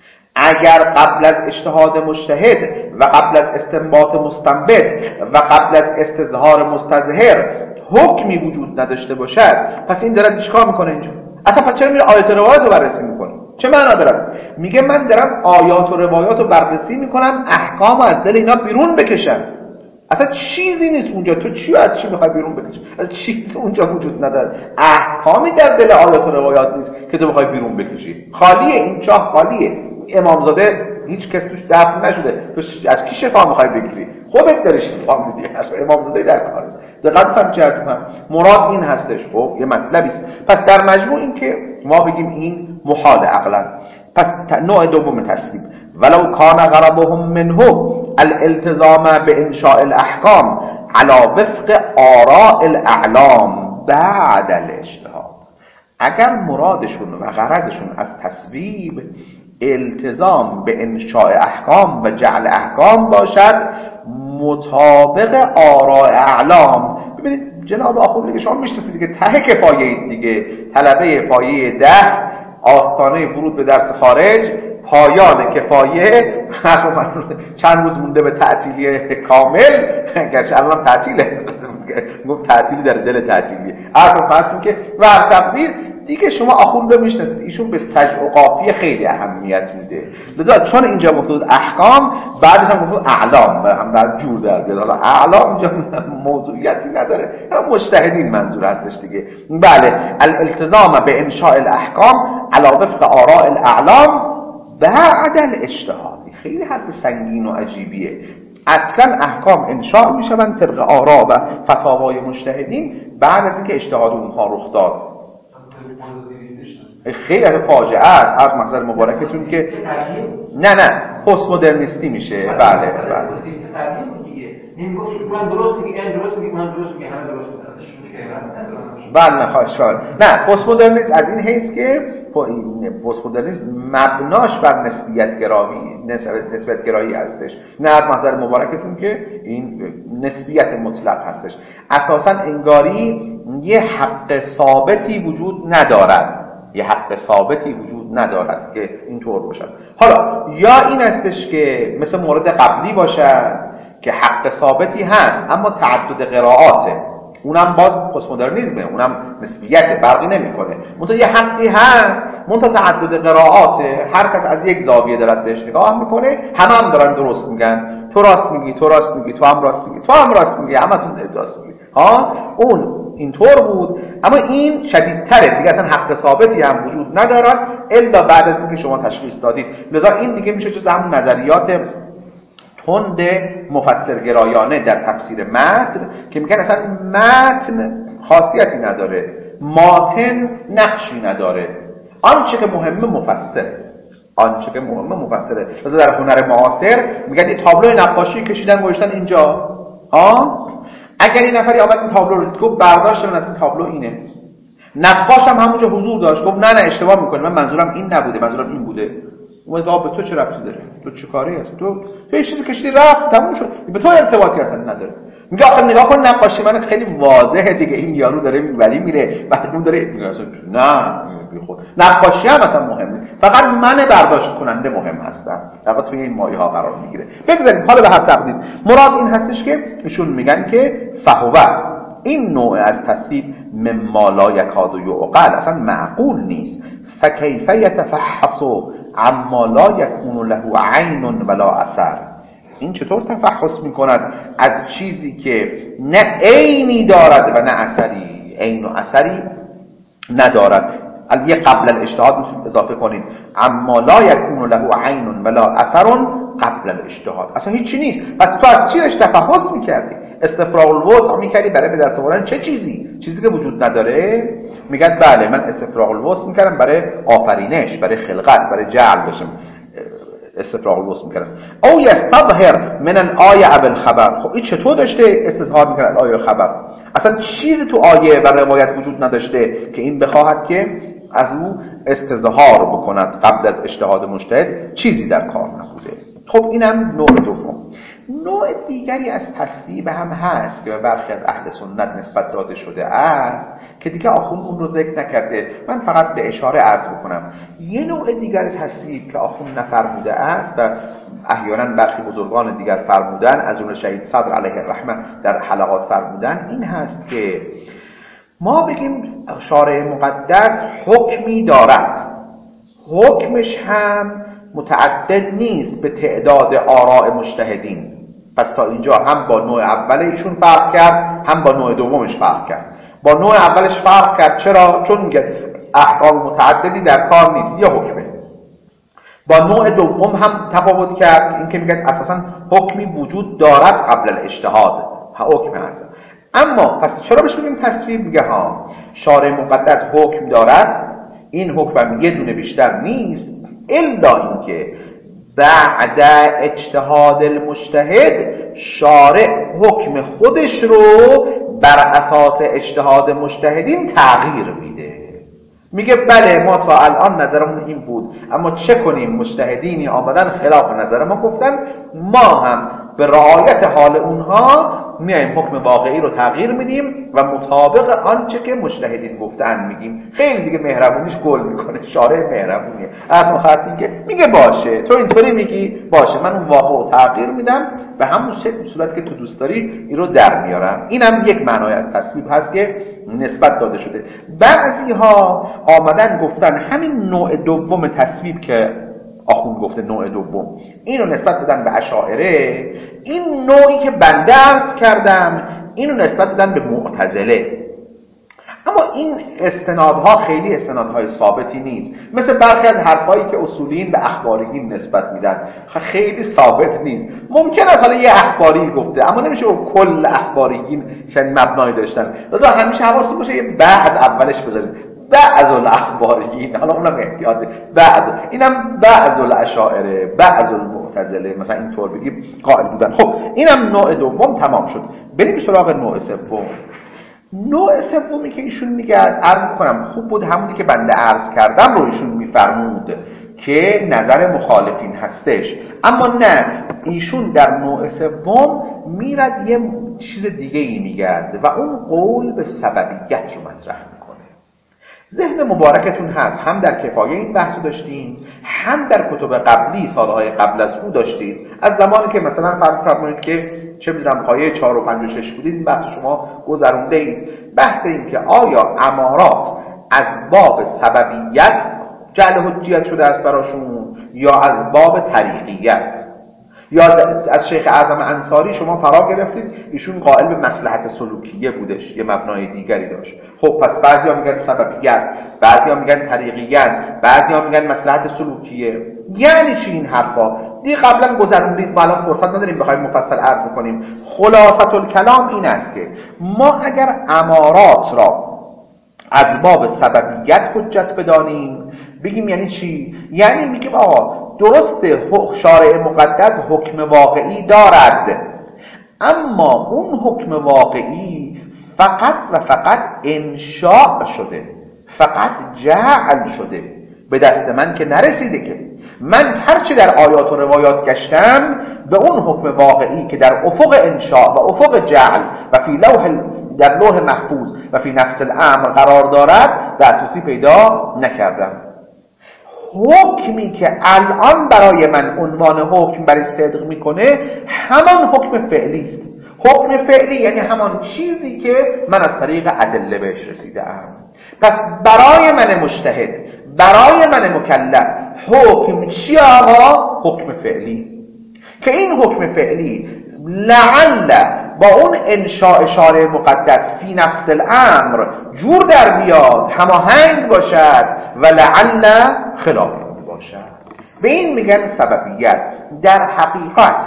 اگر قبل از اجتهاد مجتهد و قبل از استنباط مستنبط و قبل از استظهار مستظهر حکمی وجود نداشته باشد، پس این داره چیکار میکنه اینجا؟ اصلا پس چرا میره آیات و روایات رو بررسی میکنه؟ چه معنا داره؟ میگه من دارم آیات و روایات رو بررسی میکنم احکام از دل اینا بیرون بکشم. اصلا چیزی نیست اونجا، تو چی از چی میخوای بیرون بکشی؟ از چیزی اونجا وجود نداره، احکامی در دل آیات و روایات نیست که تو بخوای بیرون بکشی. خالیه، این چاه خالیه. امامزاده هیچ کس توش دفن نشده، تو از کی شفا میخوای بگیری؟ خودت داری شفا میدی، اصلا امامزاده در کاره. دقت فهم چرتم مراد این هستش. خب یه مطلبی است. پس در مجموع این که ما بگیم این محال عقلا. پس نوع دوم تصویب ولو کان غرضهم منه الالتزام بانشاء الاحکام على وفق آراء الاعلام بعد الاجتهاد. اگر مرادشون و غرضشون از تصویب التزام به انشاء احکام و جعل احکام باشد مطابق آراء اعلام. ببینید جناب آخوند دیگه شما میشناسید دیگه، ته کفایه دیگه، طلبه پایه ده آستانه ورود به درس خارج، پایان کفایه چند روز مونده به تعطیلی کامل، گرچه الان تعطیله، گفت تعطیلی در دل تعطیلیه، عرض فرض که و تقدیر دیگه شما آخوند رو میشناسید، ایشون به سجع و قافیه خیلی اهمیت میده. لذا چون اینجا گفت احکام، بعدش هم گفت اعلام، هم در جور در بیاد. حالا اعلام اینجا موضوعیتی نداره، مجتهدین منظور هستش دیگه. بله، الالتزام به انشاء الاحکام علی وفق آراء الاعلام بعد الاجتهاد. خیلی حرف سنگین و عجیبیه. اصلا احکام انشاء میشوند طبق آراء و فتاوای مجتهدین بعد از اینکه اجتهاد اونها رخ داد. خیلی از فاجعه است. هر محضر مبارکتون که نه نه پست مدرنیستی میشه. بله بله این گفت من درست میگم، این درست میگم، من درست میگم، همه درست میگم. بله نه خواهش کنم. نه پست مدرنیسم از این حیث که پست مدرنیسم مبناش بر نسبیت گرایی نسبت گرایی هستش. نه هر محضر مبارکتون که این نسبیت مطلق هستش. اساسا انگاری یه حق ثابتی وجود ندارد، یه حق ثابتی وجود ندارد که اینطور باشد. حالا یا این استش که مثل مورد قبلی باشد که حق ثابتی هست اما تعدد قرائاته، اونم باز پست مدرنیسمه، اونم نسبیت فرقی نمیکنه. منتها یه حقی هست، منتها تعدد قرائاته، هر کس از یک زاویه دارد بهش نگاه میکنه، همه هم دارن درست میگن، تو راست میگی، تو راست میگی، تو هم راست میگی، تو هم راست میگی، همتون راست میگی. ها اون اینطور بود، اما این شدیدتره دیگه، اصلا حق ثابتی هم وجود ندارد الا بعد از اینکه شما تشخیص دادید. لذا این دیگه میشه جز همون نظریات تند مفسرگرایانه در تفسیر متن که میگن اصلا متن خاصیتی نداره، ماتن نقشی نداره، آنچه که مهمه مفسر. آنچه که مهم مفسره. مثلا در هنر معاصر میگن این تابلو نقاشی کشیدن گذاشتن اینجا، ها اگر این نفری آمد این تابلو رو گفت برداشت من از این تابلو اینه، نقاش هم همونجا حضور داشت گفت نه نه اشتباه میکنی، من منظورم این نبوده، منظورم این بوده. اون به تو چه ربطی داره؟ تو چه کاری هست؟ تو تو چیزی کشیدی رفت تموم شد، به تو ارتباطی اصلا نداره. میگه آخه نگاه کن نقاشی من خیلی واضحه دیگه، این یارو داره ولی میره بعد اون داره میگه اصلا نه خود نقاشی هم اصلا مهمه، فقط من برداشت کننده مهم هستم، فقط توی این مایه ها قرار میگیره. بگذاریم حالا به هر تقدیر مراد این هستش که ایشون میگن که فهوه این نوع از تصویب مما لا یکاد یعقل، اصلا معقول نیست. فکیف یتفحص عما لا یکون له عین ولا اثر، این چطور تفحص میکند از چیزی که نه عینی دارد و نه اثری، عین و اثری ندارد. یه قبل الاجتهاد میتونید اضافه کنید اما لا یکون له عین ولا اثر قبل الاجتهاد، اصلا هیچی نیست. پس تو از چیزش تفحص میکردی، استفراغ الوسع میکردی برای به دست آوردن چه چیزی؟ چیزی که وجود نداره. میگن بله من استفراغ الوسع میکردم برای آفرینش، برای خلقت، برای جعل بشم استفراغ الوسع میکردم. او یستظهر من الآیه او الخبر، خب این چطور داشته استظهار میکرد آیه خبر؟ اصلا چیزی تو آیه و روایت وجود نداشته که این بخواهد که از او استظهار بکند قبل از اجتهاد مجتهد، چیزی در کار نبوده. خب اینم نوع دوم. نوع دیگری از تصویب هم هست که به برخی از اهل سنت نسبت داده شده است که دیگه آخوند اون رو ذکر نکرده، من فقط به اشاره عرض بکنم. یه نوع دیگر تصویب که آخوند نفرموده است و احیانا برخی بزرگان دیگر فرمودن، از اون شهید صدر علیه الرحمه در حلقات فرمودن، این هست که ما بگیم شارع مقدس حکمی دارد، حکمش هم متعدد نیست به تعداد آراء مجتهدین. پس تا اینجا هم با نوع اول ایشون فرق کرد، هم با نوع دومش فرق کرد. با نوع اولش فرق کرد چرا؟ چون میگه احکام متعددی در کار نیست، یه حکمه. با نوع دوم هم تفاوت کرد، این که میگه اساسا حکمی وجود دارد قبل الاجتهاد، حکم هست. اما پس چرا بهش میگیم تصویب؟ میگه ها شارع مقدس حکم دارد، این حکم یه دونه بیشتر نیست، الا اینکه بعد اجتهاد المجتهد شارع حکم خودش رو بر اساس اجتهاد مجتهدین تغییر میده. میگه بله ما تا الان نظرمون این بود، اما چه کنیم مجتهدینی آمدن خلاف نظر ما گفتن، ما هم به رعایت حال اونها میایم حکم واقعی رو تغییر میدیم و مطابق آنچه که مجتهدین گفتن میگیم. خیلی دیگه مهربونیش گل میکنه، شارع مهربونیه. از مخاطبین که میگه باشه تو اینطوری میگی باشه، من اون واقع رو تغییر میدم به همون صورت که تو دوست داری این رو در میارم. اینم یک معنای از تصویب هست که نسبت داده شده. بعضی ها آمدن گفتن همین نوع دوم تصویب که آخوند گفته نوع دوم، اینو نسبت دادن به اشاعره، این نوعی که بنده عرض کردم اینو نسبت دادن به معتزله. اما این استنادها خیلی استنادهای ثابتی نیست، مثل برخی از حرفایی که اصولیین به اخباریین نسبت میدن، خیلی ثابت نیست. ممکن است حالا یه اخباری گفته، اما نمیشه او کل اخباریین چنین مبنایی داشتن. لذا همیشه حواستون باشه یه بعد اولش بذارید بعض الاخباریین، حالا اونم احتیاطه، بعض اینم بعض الاشاعره، بعض المعتزله مثلا اینطور بگیم قائل بودن. خب اینم نوع دوم تمام شد. بریم سراغ نوع سوم. نوع سومی که ایشون میگه عرض کنم خوب بود همونی که بنده عرض کردم رو ایشون میفرمود که نظر مخالفین هستش، اما نه ایشون در نوع سوم میرد یه چیز دیگه ای میگرد و اون قول به سببیت رو مطرح میکنه. ذهن مبارکتون هست هم در کفایه این بحثو داشتین، هم در کتب قبلی سالهای قبل از او داشتید. از زمانی که مثلا فرض فرمایید که چه میدونم پایه چهار و پنج و شش بودید، این بحث شما گذرونده اید. بحث این که آیا امارات از باب سببیت جعل حجیت شده است براشون یا از باب طریقیت؟ یا از شیخ اعظم انصاری شما فرا گرفتید ایشون قائل به مصلحت سلوکیه بودش، یه مبنای دیگری داشت. خب پس بعضیا میگن سببیت، بعضیا میگن طریقیت، بعضیا میگن مصلحت سلوکیه. یعنی چی این حرفا؟ دی قبلا گذروندید، الان فرصت نداریم بخوایم مفصل عرض بکنیم. خلاصه الکلام این است که ما اگر امارات را از باب سببیت حجت بدانیم. بگیم یعنی چی؟ یعنی میگیم آقا درسته شارع مقدس حکم واقعی دارد، اما اون حکم واقعی فقط و فقط انشاء شده، فقط جعل شده، به دست من که نرسیده. که من هرچی در آیات و روایات گشتم به اون حکم واقعی که در افق انشاء و افق جعل و فی لوح در لوح محفوظ و فی نفس الامر قرار دارد دسترسی پیدا نکردم. حکمی که الان برای من عنوان حکم برای صدق میکنه همان حکم فعلی است. حکم فعلی یعنی همان چیزی که من از طریق ادله بهش رسیدم. پس برای من مجتهد، برای من مکلف حکم چی آقا؟ حکم فعلی. که این حکم فعلی لعل با اون انشاء شارع مقدس فی نفس الامر جور در بیاد، هماهنگ باشد و لعل خلاف باشد. به این میگن سببیت. در حقیقت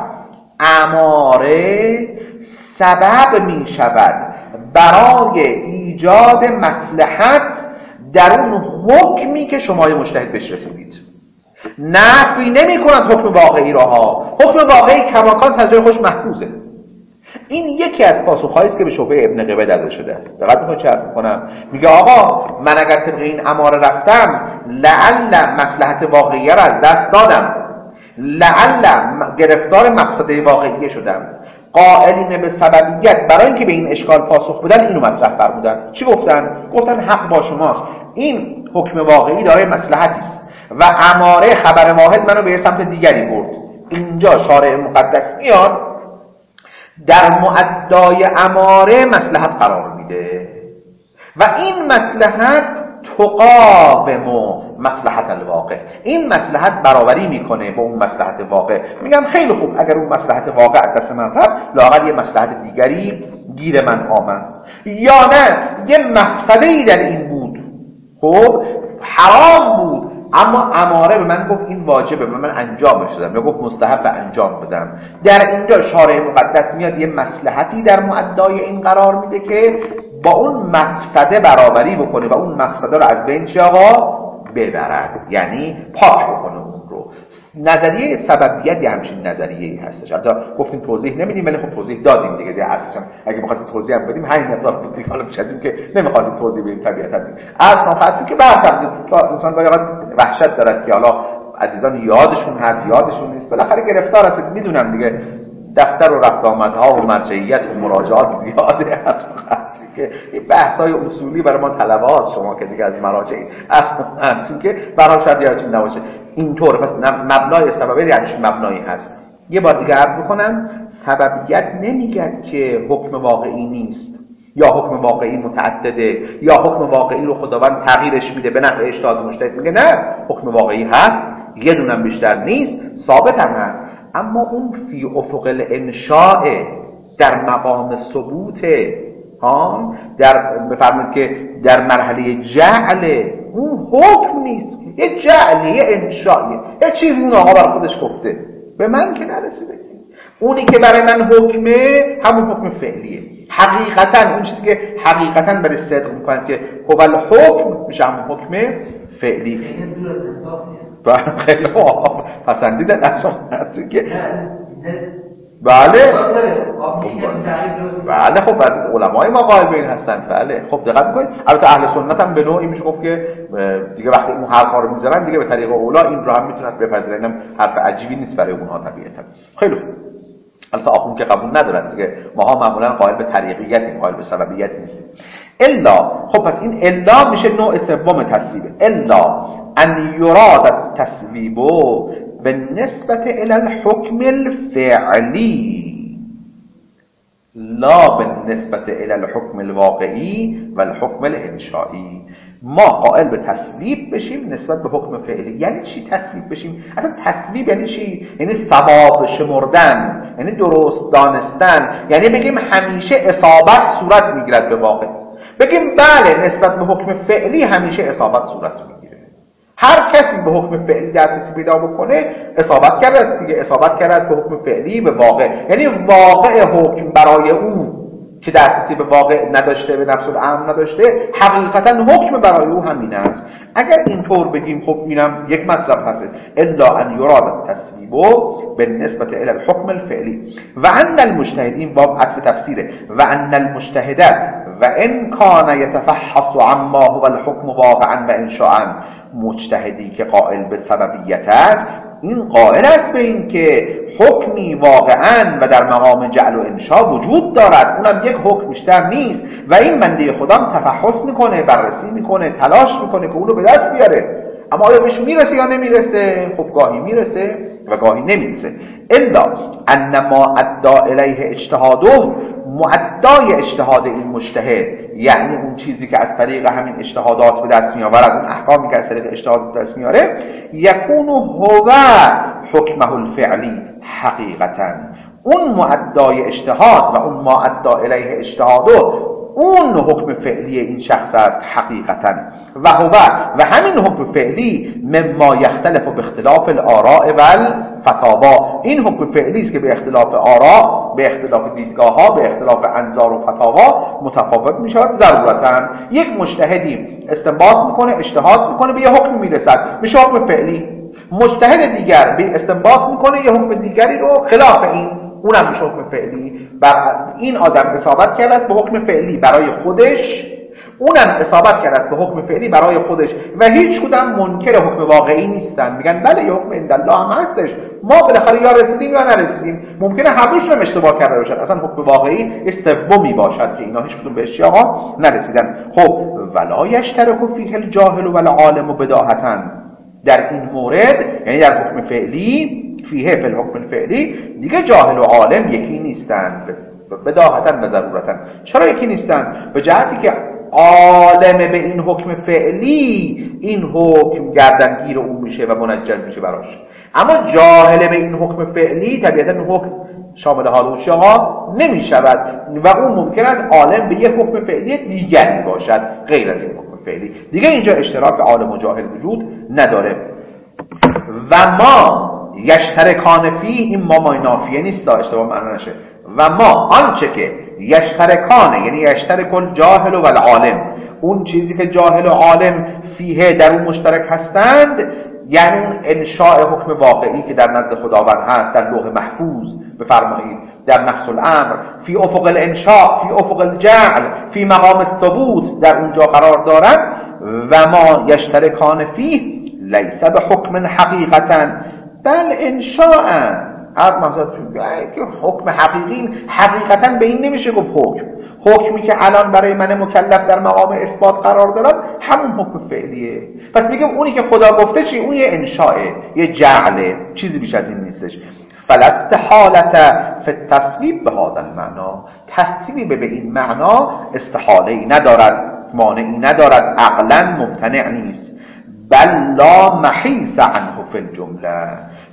اماره سبب میشود برای ایجاد مصلحت در اون حکمی که شما مجتهد بهش رسیدید. نفی نمی کند حکم واقعی را ها. حکم واقعی کماکان سر جای خوش محفوظه. این یکی از پاسخهایی است که به شبهه ابن قبه داده شده است. دقت می‌کنید چه حرف می‌کنم؟ میگه آقا من اگر طبق این اماره رفتم لعل مصلحت واقعی را از دست دادم، لعل گرفتار مقصد واقعی شدم. قائلین به سببیت برای اینکه به این اشکال پاسخ بدن اینو مطرح فرمودن. چی گفتن؟ گفتن حق با شماست، این حکم واقعی دارای مصلحتی است و اماره خبر واحد منو به یه سمت دیگری برد. اینجا شارع مقدس میاد در معدای اماره مصلحت قرار میده و این مصلحت تقاوم مصلحت الواقع. این مصلحت برابری میکنه با اون مصلحت واقع. میگم خیلی خوب، اگر اون مصلحت واقع دست من رفت لااقل یه مصلحت دیگری گیر من آمد. یا نه یه مفسده‌ای در این بود، خب حرام بود، اما اماره به من گفت این واجبه و من انجامش دادم، یا گفت مستحب انجام بدم. در اینجا شارع مقدس میاد یه مصلحتی در معدای این قرار میده که با اون مفسده برابری بکنه و اون مفسده رو از بین چی آقا ببرد، یعنی پاک بکنه اون رو. نظریه سببیت یه همچین نظریه‌ای هستش. البته گفتیم توضیح نمیدیم ولی خب توضیح دادیم دیگه. دیگه اصلا اگه بخواستیم توضیح هم بدیم همین مقدار بود دیگه. حالا بیش از این که نمی‌خواستیم توضیح بدیم طبیعتاً. اصلا فقط که بعد انسان باید وحشت دارد که حالا عزیزان یادشون هست یادشون نیست، بالاخره گرفتار هست. میدونم دیگه دفتر و رفت آمدها و مرجعیت و مراجعات زیاده هست که این بحث‌های اصولی برای ما طلبه هاست. شما که دیگه از مراجع اصلا چون که برای شاید یادتون نباشه اینطور. پس مبنای سببیت همچین مبنایی هست. یه بار دیگه عرض بکنم سببیت نمیگد که حکم واقعی نیست یا حکم واقعی متعدده یا حکم واقعی رو خداوند تغییرش میده به نفع اجتهاد مجتهد. میگه نه، حکم واقعی هست، یه دونم بیشتر نیست، ثابت هم هست، اما اون فی افق الانشاء در مقام ثبوت ها در بفرمایید که در مرحله جعل اون حکم نیست، یه جعلی، یه انشائیه، یه چیزی اون آقا برای خودش گفته، به من که نرسیده. اونی که برای من حکمه همون حکم فعلیه. حقیقتا اون چیزی که حقیقتا برای صدق میکنه که هو الحکم میشه همون حکم فعلی. خیلی خوب پسندیدن اصلا که بله بله خب از علمای ما قائل به این هستن. بله خب دقت میکنید. البته اهل سنت هم به نوعی میشه گفت که دیگه وقتی اون حرفا رو میذارن دیگه به طریق اولا این رو هم میتونن بپذیرن. اینم حرف عجیبی نیست برای اونها طبیعتا. خیلی خوب. البته آخون که قبول ندارن دیگه، ماها معمولا قائل به طریقیتیم، قائل به سببیت نیستیم. الا خب پس این الا میشه نوع سوم تصویب. الا ان یراد التصویب بالنسبه الى الحكم الفعلی لا بالنسبه الى الحكم الواقعی و الحكم الانشائی. ما قائل به تصویب بشیم نسبت به حکم فعلی. یعنی چی تصویب بشیم؟ اصلا تصویب یعنی چی؟ یعنی ثواب شمردن، یعنی درست دانستن، یعنی بگیم همیشه اصابت صورت میگیرد به واقع. بگیم بله نسبت به حکم فعلی همیشه اصابت صورت میگیره. هر کسی به حکم فعلی دسترسی پیدا بکنه اصابت کرده است دیگه، اصابت کرده است به حکم فعلی به واقع. یعنی واقع حکم برای او که دسترسی به واقع نداشته، به نفس الامر نداشته، حقیقتا حکم برای او همین است. اگر اینطور بگیم خب اینم یک مطلب هست، الا ان یراد التصویب بالنسبه الى الحكم الفعلی و ان المجتهد، این باب عطف تفسیره، و ان المجتهد و ان کان یتفحص عما هو الحكم واقعا و انشاء، مجتهدی که قائل به سببیت است این قائل است به این که حکمی واقعا و در مقام جعل و انشاء وجود دارد، اونم یک حکم بیشتر نیست و این بنده خدا تفحص میکنه، بررسی میکنه، تلاش میکنه که اونو به دست بیاره. اما آیا بهش میرسه یا نمیرسه؟ خب گاهی میرسه و گاهی نمیرسه. الا ان ما ادعا الیه اجتهاده، معدای اجتهاد این مجتهد، یعنی اون چیزی که از طریق همین اجتهادات به دست میآورد، اون احکامی که از طریق اجتهاد به دست میاره، یکون هو حکمه الفعلی حقیقتا، اون معدای اجتهاد و اون معدا الیه اجتهاده اون حکم فعلی این شخص است حقیقتا، و هو و همین حکم فعلی مما یختلف به اختلاف الاراء و الفتاوا، این حکم فعلی است که به اختلاف آراء، به اختلاف دیدگاه ها، به اختلاف انظار و فتاوا متفاوت می شود ضرورتا. یک مجتهدی استنباط میکنه، اجتهاد میکنه، به یه حکم میرسد، میشه حکم فعلی. مجتهد دیگر به استنباط میکنه یه حکم دیگری رو خلاف این، اونم میشه حکم فعلی. بر این آدم اصابت کرده است به حکم فعلی برای خودش، اونم اصابت کرده است به حکم فعلی برای خودش و هیچ کدام منکر حکم واقعی نیستن. میگن بله یه حکم عندالله هم هستش، ما بالاخره یا رسیدیم یا نرسیدیم. ممکنه هر دوشون هم اشتباه کرده باشد، اصلا حکم واقعی سومی باشد که اینا هیچ کدوم بهش آقا نرسیدن. خب ولا یشترک فیه الجاهل و العالم بداهتا، در این مورد یعنی در حکم فعلی، فیه فی الحکم الفعلی، دیگه جاهل و عالم یکی نیستند بداهتا و ضرورتا. چرا یکی نیستند؟ به جهتی که عالم به این حکم فعلی این حکم گردنگیر اون میشه و منجز میشه براش، اما جاهل به این حکم فعلی طبیعتا این حکم شامل حال او شما نمی شود و اون ممکن است عالم به یک حکم فعلی دیگری باشد غیر از این حکم فعلی. دیگه اینجا اشتراک عالم و جاهل وجود نداره. و ما یشترکان فی، این ما مای نافیه نیست اشتباه معنا نشه، و ما آنچه که یشترکانه یعنی یشترک الجاهل و العالم، اون چیزی که جاهل و عالم فیه در اون مشترک هستند، یعنی اون انشاء حکم واقعی که در نزد خداوند هست در لوح محفوظ بفرمایید، در نفس الامر، فی افق الانشاء، فی افق الجعل، فی مقام الثبوت در اونجا قرار دارد. و ما یشترکان فیه لیس به حکم حقیقتا بل انشاء، حکم حقیقی حقیقتا به این نمیشه گفت حکم. حکمی که الان برای من مکلف در مقام اثبات قرار دارد همون حکم فعلیه. پس میگم اونی که خدا گفته چی؟ اون یه انشاءه، یه جعله، چیزی بیش از این نیستش. فالاستحالت فی التصویب به هذا المعنا، تصویب به این معنا استحاله‌ای ندارد، مانعی ندارد، عقلا ممتنع نیست. بل لا محیص عنه فی الجمله،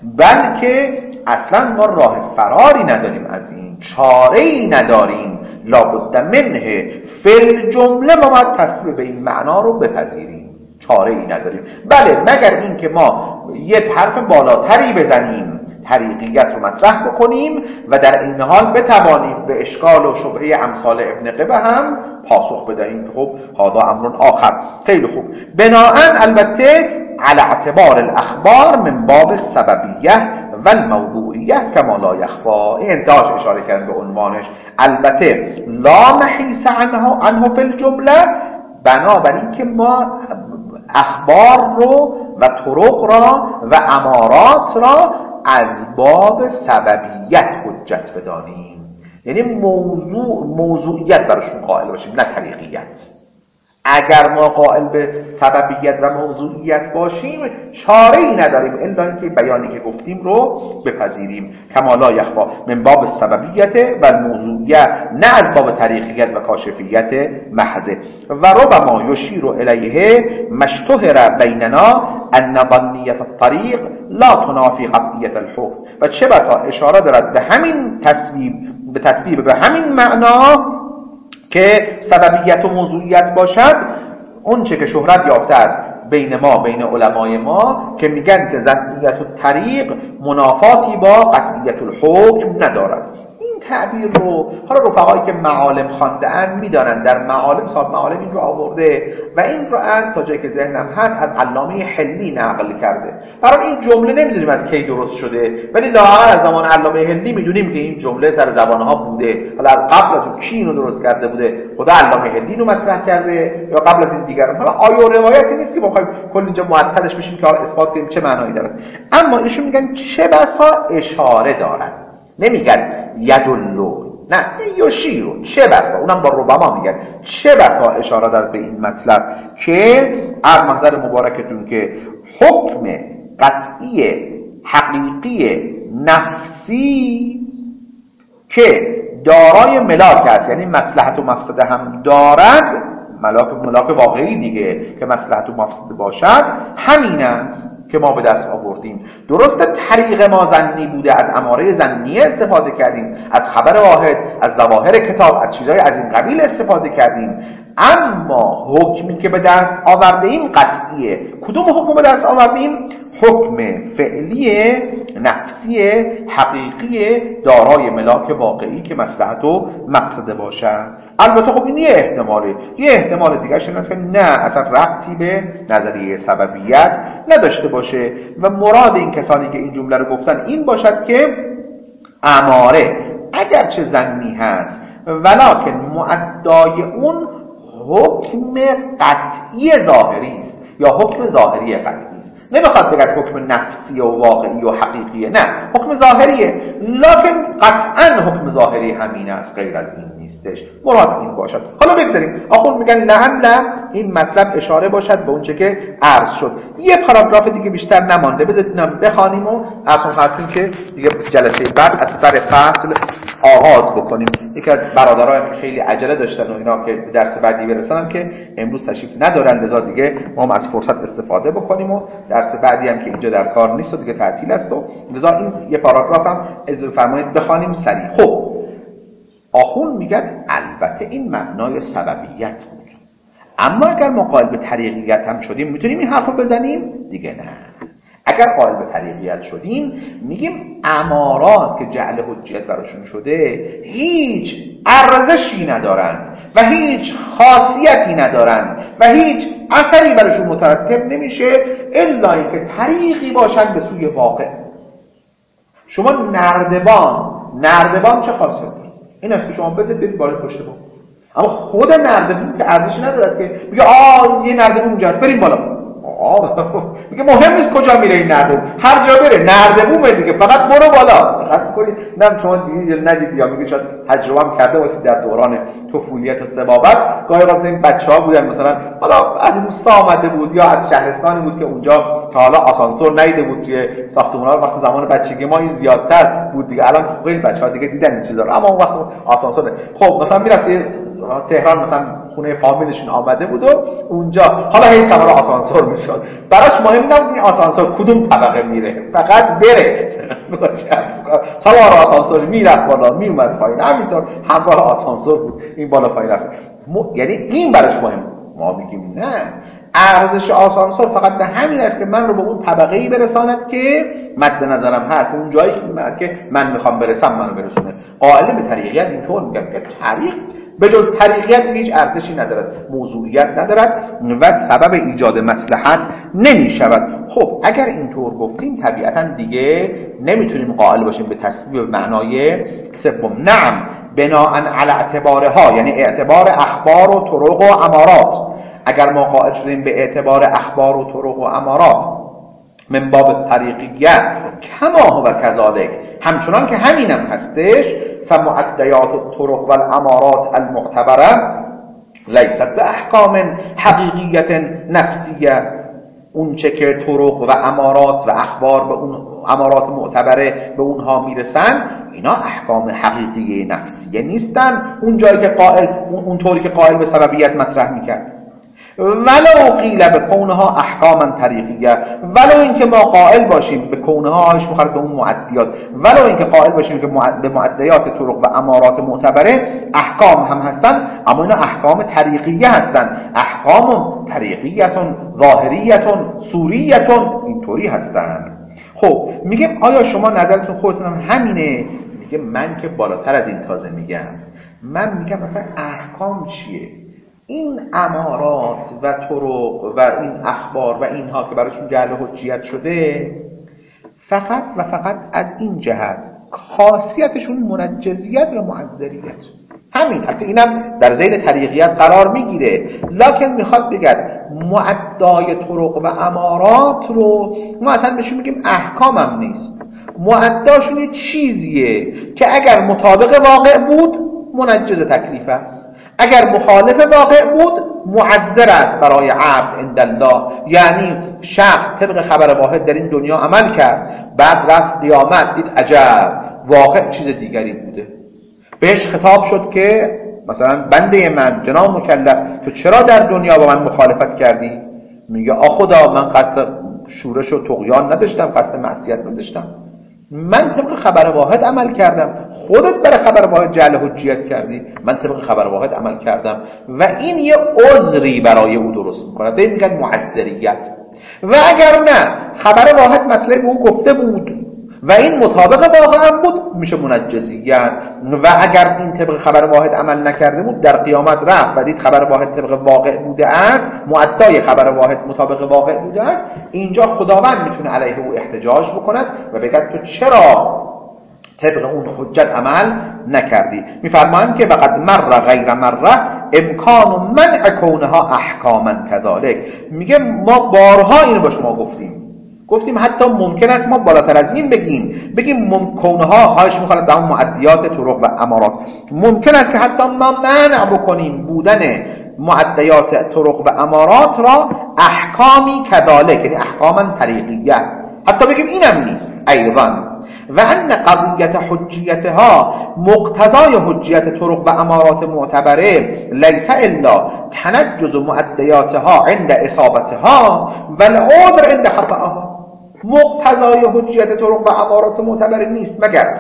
بلکه اصلا ما راه فراری نداریم از این، چاره‌ای نداریم، لابد منه فی الجمله ما باید تصویب به این معنا رو بپذیریم، چاره‌ای نداریم. بله مگر این که ما یه حرف بالاتری بزنیم، طریقیت رو مطرح بکنیم و در این حال بتوانیم به اشکال و شبهه امثال ابن قبه هم پاسخ بدهیم. خب هذا امر آخر. خیلی خوب. بناهن البته على اعتبار الاخبار من باب السببیه و الموضوعیه کما لا یخفا، این انتهاش اشاره کرد به عنوانش. البته لا محیص عنه عنه فی الجمله، بنابراین که ما اخبار رو و طرق را و امارات را از باب سببیت حجت بدانیم، یعنی موضوع موضوعیت براشون قائل باشیم نه طریقیت. اگر ما قائل به سببیت و موضوعیت باشیم چاره‌ای نداریم الا اینکه بیانی که گفتیم رو بپذیریم. کما لا یخفا من باب السببیت و الموضوعیت، نه از باب طریقیت و کاشفیت محضه. و ربما یشیر الیه مشتهر بیننا ان ظنیت الطریق لا تنافی قطعیت الحکم، و چه بسا اشاره دارد به همین تصویب، به تصویب به همین معنا که سببیت و موضوعیت باشد، اون چه که شهرت یافته است بین ما، بین علمای ما، که میگن که ظنیت الطریق منافاتی با قطعیت الحکم ندارد. این تعبیر رو حالا رفقایی که معالم خوانده‌اند میدانن، در معالم صاحب معالم این رو آورده و این رو ان تا جایی که ذهنم هست از علامه حلی نقل کرده. برای این جمله نمیدونیم از کی درست شده، ولی لااقل از زمان علامه حلی میدونیم که این جمله سر زبانها بوده. حالا از قبل از اون کی اینو درست کرده بوده؟ خدا علامه حلی رو مطرح کرده یا قبل از این دیگران؟ حالا آیه و روایتی نیست که بخوایم کل اینجا معطلش بشیم که حالا اثبات کنیم چه معنایی داره. اما ایشون میگن چه بسا اشاره دارن، نمیگن یدلو، نه یشیرو، چه بسا، اونم با ربما میگن چه بسا اشاره داره به این مطلب که از محضر مبارکتون که حکم قطعی حقیقی نفسی که دارای ملاک است، یعنی مصلحت و مفسده هم دارد، ملاک ملاک واقعی دیگه که مصلحت و مفسده باشد، همین است که ما به دست آوردیم. درسته طریق ما ظنی بوده، از اماره ظنیه استفاده کردیم، از خبر واحد، از ظواهر کتاب، از چیزهای از این قبیل استفاده کردیم، اما حکمی که به دست آورده ایم قطعیه. کدوم حکم به دست آورده ایم؟ حکم فعلی نفسی حقیقی دارای ملاک واقعی که مصلحت و مقصد باشد. البته خب این یه احتماله. یه احتمال دیگه شون است که نه اصلا ربطی به نظریه سببیت نداشته باشه و مراد این کسانی که این جمله رو گفتن این باشد که اماره اگرچه ظنی هست ولکن معدای اون حکم قطعی ظاهری است یا حکم ظاهری قطعی است. نمیخواد بگه حکم نفسی و واقعی و حقیقیه، نه، حکم ظاهریه، لکن قطعا حکم ظاهری همین است، غیر از این نیستش. مراد این باشد. حالا بگذاریم آخون میگن لعل این مطلب اشاره باشد به اونچه که عرض شد. یه پاراگراف دیگه بیشتر نمانده، بذارید بخوانیم و اصلا خاطرین که دیگه جلسه بعد از سر فصل آغاز بکنیم. یکی از برادران که خیلی عجله داشتن و اینا که درس بعدی برسنم که امروز تشریف ندارن، لذا دیگه ما هم از فرصت استفاده بکنیم و درس بعدی هم که اینجا در کار نیست و دیگه تعطیل است و لذا این یه پاراگراف هم اجازه فرمایید بخوانیم سریع. خب آخون میگه البته این مبنای سببیت بود، اما اگر ما قائل به طریقیت هم شدیم میتونیم این حرفو بزنیم؟ دیگه نه. اگر قائل به طریقیت شدیم میگیم امارات که جعل حجیت براشون شده هیچ ارزشی ندارن و هیچ خاصیتی ندارن و هیچ اثری براشون مترتب نمیشه الا اینکه طریقی باشن به سوی واقع. شما نردبان نردبان چه خاصیت داره؟ این است که شما بذارید برید بالای پشت بام، اما خود نردبون که ارزشی ندارد که میگه آه یه نردبون اونجاست بریم بالا. میگه مهم نیست کجا میره این نردبون، هر جا بره نردبونه دیگه، فقط برو بالا. فقط کنید نم شما دیدید یا ندیدید یا میگه شاید تجربه هم کرده باشید در دوران طفولیت و سبابت، گاهی وقتا این بچه‌ها بودن مثلا حالا از روستا آمده بود یا از شهرستانی بود که اونجا تا حالا آسانسور ندیده بود که ساختمان‌ها وقت زمان بچگی ما این زیادتر بود دیگه. الان خیلی بچه‌ها دیگه دیدن این چیزا رو، اما اون وقت آسانسور. خب مثلا میرفت تهران مثلا خونه فامیلشون آمده بود و اونجا حالا هی سوار آسانسور میشد، براش مهم نبود این آسانسور کدوم طبقه میره، فقط بره. سوار آسانسور میرفت بالا میومد پایین، همینطور همراه آسانسور بود این بالا پایین رفت. م... یعنی این براش مهم. ما میگیم نه، ارزش آسانسور فقط به همین است که من رو به اون طبقه‌ای برساند که مد نظرم هست، اون جایی که من میخوام برسم منو برسونه. قائل به طریقیت اینطور میگم که طریق به جز طریقیت هیچ ارزشی ندارد، موضوعیت ندارد و سبب ایجاد مصلحت نمی شود. خب اگر اینطور گفتیم طبیعتا دیگه نمیتونیم قائل باشیم به تصویب معنای سوم. نعم بناء علی اعتبارها، یعنی اعتبار اخبار و طرق و امارات. اگر ما قائل شدیم به اعتبار اخبار و طرق و امارات من باب طریقیت کما هو کذالک، همچنان که همینم هستش، فمعدیات الطرق والامارات المعتبره لیست به احکام حقیقیت نفسیه. اون چه که طرق و امارات و اخبار به اون امارات معتبره به اونها میرسن، اینا احکام حقیقی نفسیه نیستن اون جایی که قائل اون طوری که قائل به سببیت مطرح میکرد. ولو قیل به کونها احکاما طریقیه، ولو اینکه ما قائل باشیم به کونها هاش مخالف به اون معدیات، ولو اینکه قائل باشیم که به معدیات طرق و امارات معتبره احکام هم هستن، اما اینا احکام طریقیه هستن. احکام طریقیتون ظاهریتون صوریتون اینطوری هستن. خب میگه آیا شما نظرتون خودتون هم همینه میگه من که بالاتر از این تازه میگم، من میگم مثلا احکام چیه؟ این امارات و طرق و این اخبار و اینها که براشون جعل حجیت شده فقط و فقط از این جهت خاصیتشون منجزیت و معذریت، همین. حتی اینم در ذیل طریقیت قرار میگیره، لکن میخواد بگه معدای طرق و امارات رو ما اصلا بهشون میگیم احکامم نیست، معداشون یه چیزیه که اگر مطابق واقع بود منجز تکلیف است، اگر مخالف واقع بود معذر است برای عبد عند الله. یعنی شخص طبق خبر واحد در این دنیا عمل کرد، بعد رفت قیامت دید عجب واقع چیز دیگری بوده، بهش خطاب شد که مثلا بنده من جناب مکلف تو چرا در دنیا با من مخالفت کردی؟ میگه آ خدا من قصد شورش و طغیان نداشتم، قصد معصیت نداشتم، من طبق خبر واحد عمل کردم، خودت برای خبر واحد جعل حجیت کردی، من طبق خبر واحد عمل کردم. و این یه عذری برای او درست میکنه، به این میگن معذریت. و اگر نه خبر واحد مطلب او گفته بود و این مطابق واقع بود میشه منجزیت. و اگر این طبق خبر واحد عمل نکرده بود در قیامت رفت و دید خبر واحد طبق واقع بوده است، معدای خبر واحد مطابق واقع بوده است، اینجا خداوند میتونه علیه او احتجاج بکند و بگه تو چرا طبق اون حجت عمل نکردی. میفرمایند که وقد مر غیر مره امکان منع کونها احکاما کذالک. میگه ما بارها اینو با شما گفتیم گفتیم حتی ممکن است ما بالاتر از این بگیم بگیم کونها هاش میخواد در معدیات طرق و امارات، ممکن است که حتی ما منع بکنیم بودن معدیات طرق و امارات را احکامی کذالک، یعنی احکاما طریقیه، حتی بگیم اینم نیست ایضا. و ان قضیت حجیتها مقتضای حجیت طرق و امارات معتبره لیس الا تنجز معدیاتها عند اصابتها و العذر عند خطأها. مقتضای حجیت طرق و امارات معتبره نیست مگر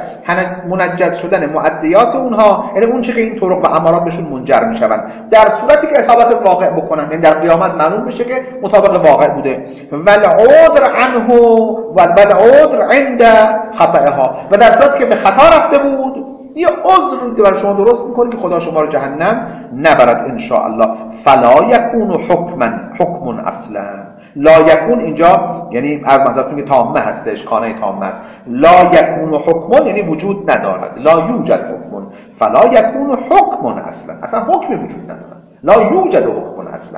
منجز شدن معدیات اونها، یعنی اون چه که این طرق و امارات بهشون منجر میشوند، در صورتی که اصابت واقع بکنن، یعنی در قیامت معلوم بشه که مطابق واقع بوده. و العذر عنه و العذر عند خطأها، و در صورتی که به خطا رفته بود یه عذر رو برای شما درست میکنه که خدا شما رو جهنم نبرد ان شاء الله. فلا یکون حکما حکم اصلا. لا یکون اینجا یعنی از منظورتون که تامه هستش، خانه تامه است. لا یکون حکم یعنی وجود ندارد، لا یوجد حکم. فلا یکون حکم اصلا، اصلا حکم وجود ندارد، لا یوجد حکم اصلا.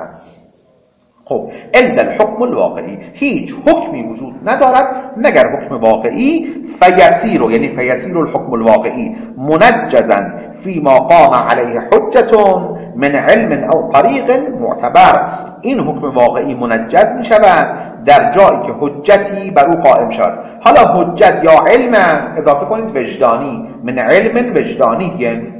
خب الا الحکم الواقعی، هیچ حکمی وجود ندارد مگر حکم واقعی. فیسیر یعنی فیسیر الحکم الواقعی منجزا فيما قام علیه حجتون من علم او طریق معتبر. این حکم واقعی منجز می شود در جایی که حجتی بر او قائم شد. حالا حجت یا علم است، اضافه کنید وجدانی، من علم وجدانی، یعنی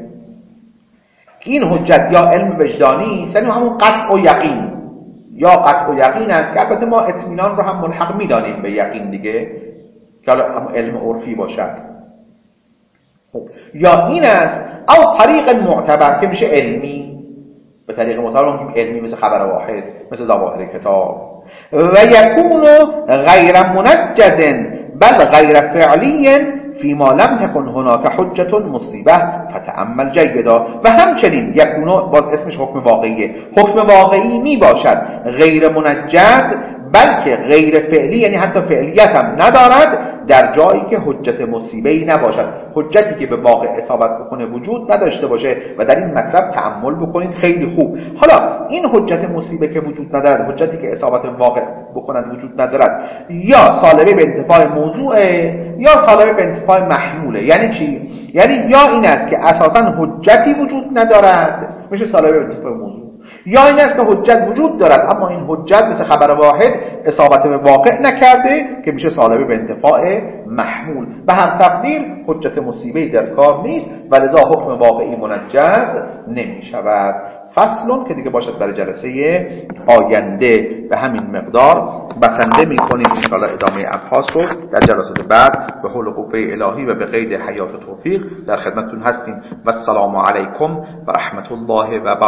این حجت یا علم وجدانی یعنی همون قطع و یقین یا قطع و یقین است که البته ما اطمینان رو هم ملحق می‌دانیم به یقین دیگه که حالا هم علم عرفی باشد. خب یا این است او طریق معتبر که میشه علمی، به طریق معتبر میگیم علمی مثل خبر واحد، مثل ظواهر کتاب. و یکون غیر منجز بل غیر فعلی فيما لم تكن هناك حجت مصیبه فتأمل جیدا. و همچنین یکونو باز اسمش حکم واقعیه، حکم واقعی می باشد غیر منجز بلکه غیر فعلی، یعنی حتی فعلیت هم ندارد در جایی که حجت مصیبه‌ای نباشد، حجتی که به واقع اصابت بکنه وجود نداشته باشه. و در این مطلب تأمل بکنید خیلی خوب. حالا این حجت مصیبه که وجود ندارد، حجتی که اصابت واقع بکند وجود ندارد، یا سالبه به انتفاع موضوعه یا سالبه به انتفاع محموله. یعنی چی؟ یعنی یا این است که اساساً حجتی وجود ندارد میشه سالبه به انتفاع موضوع، یا این است که حجت وجود دارد اما این حجت مثل خبر واحد اصابت به واقع نکرده که میشه سالبه به انتفاع محمول. به هر تقدیر حجت مصیبه در کار نیست و لذا حکم واقعی منجز نمی شود. فصلون که دیگه باشد برای جلسه آینده به همین مقدار بسنده می کنیم ان شاء الله. ادامه ابحاث رو در جلسات بعد به حول قوه الهی و به قید حیات توفیق در خدمتتون هستیم. و السلام علیکم و رحمت الله و برکاته.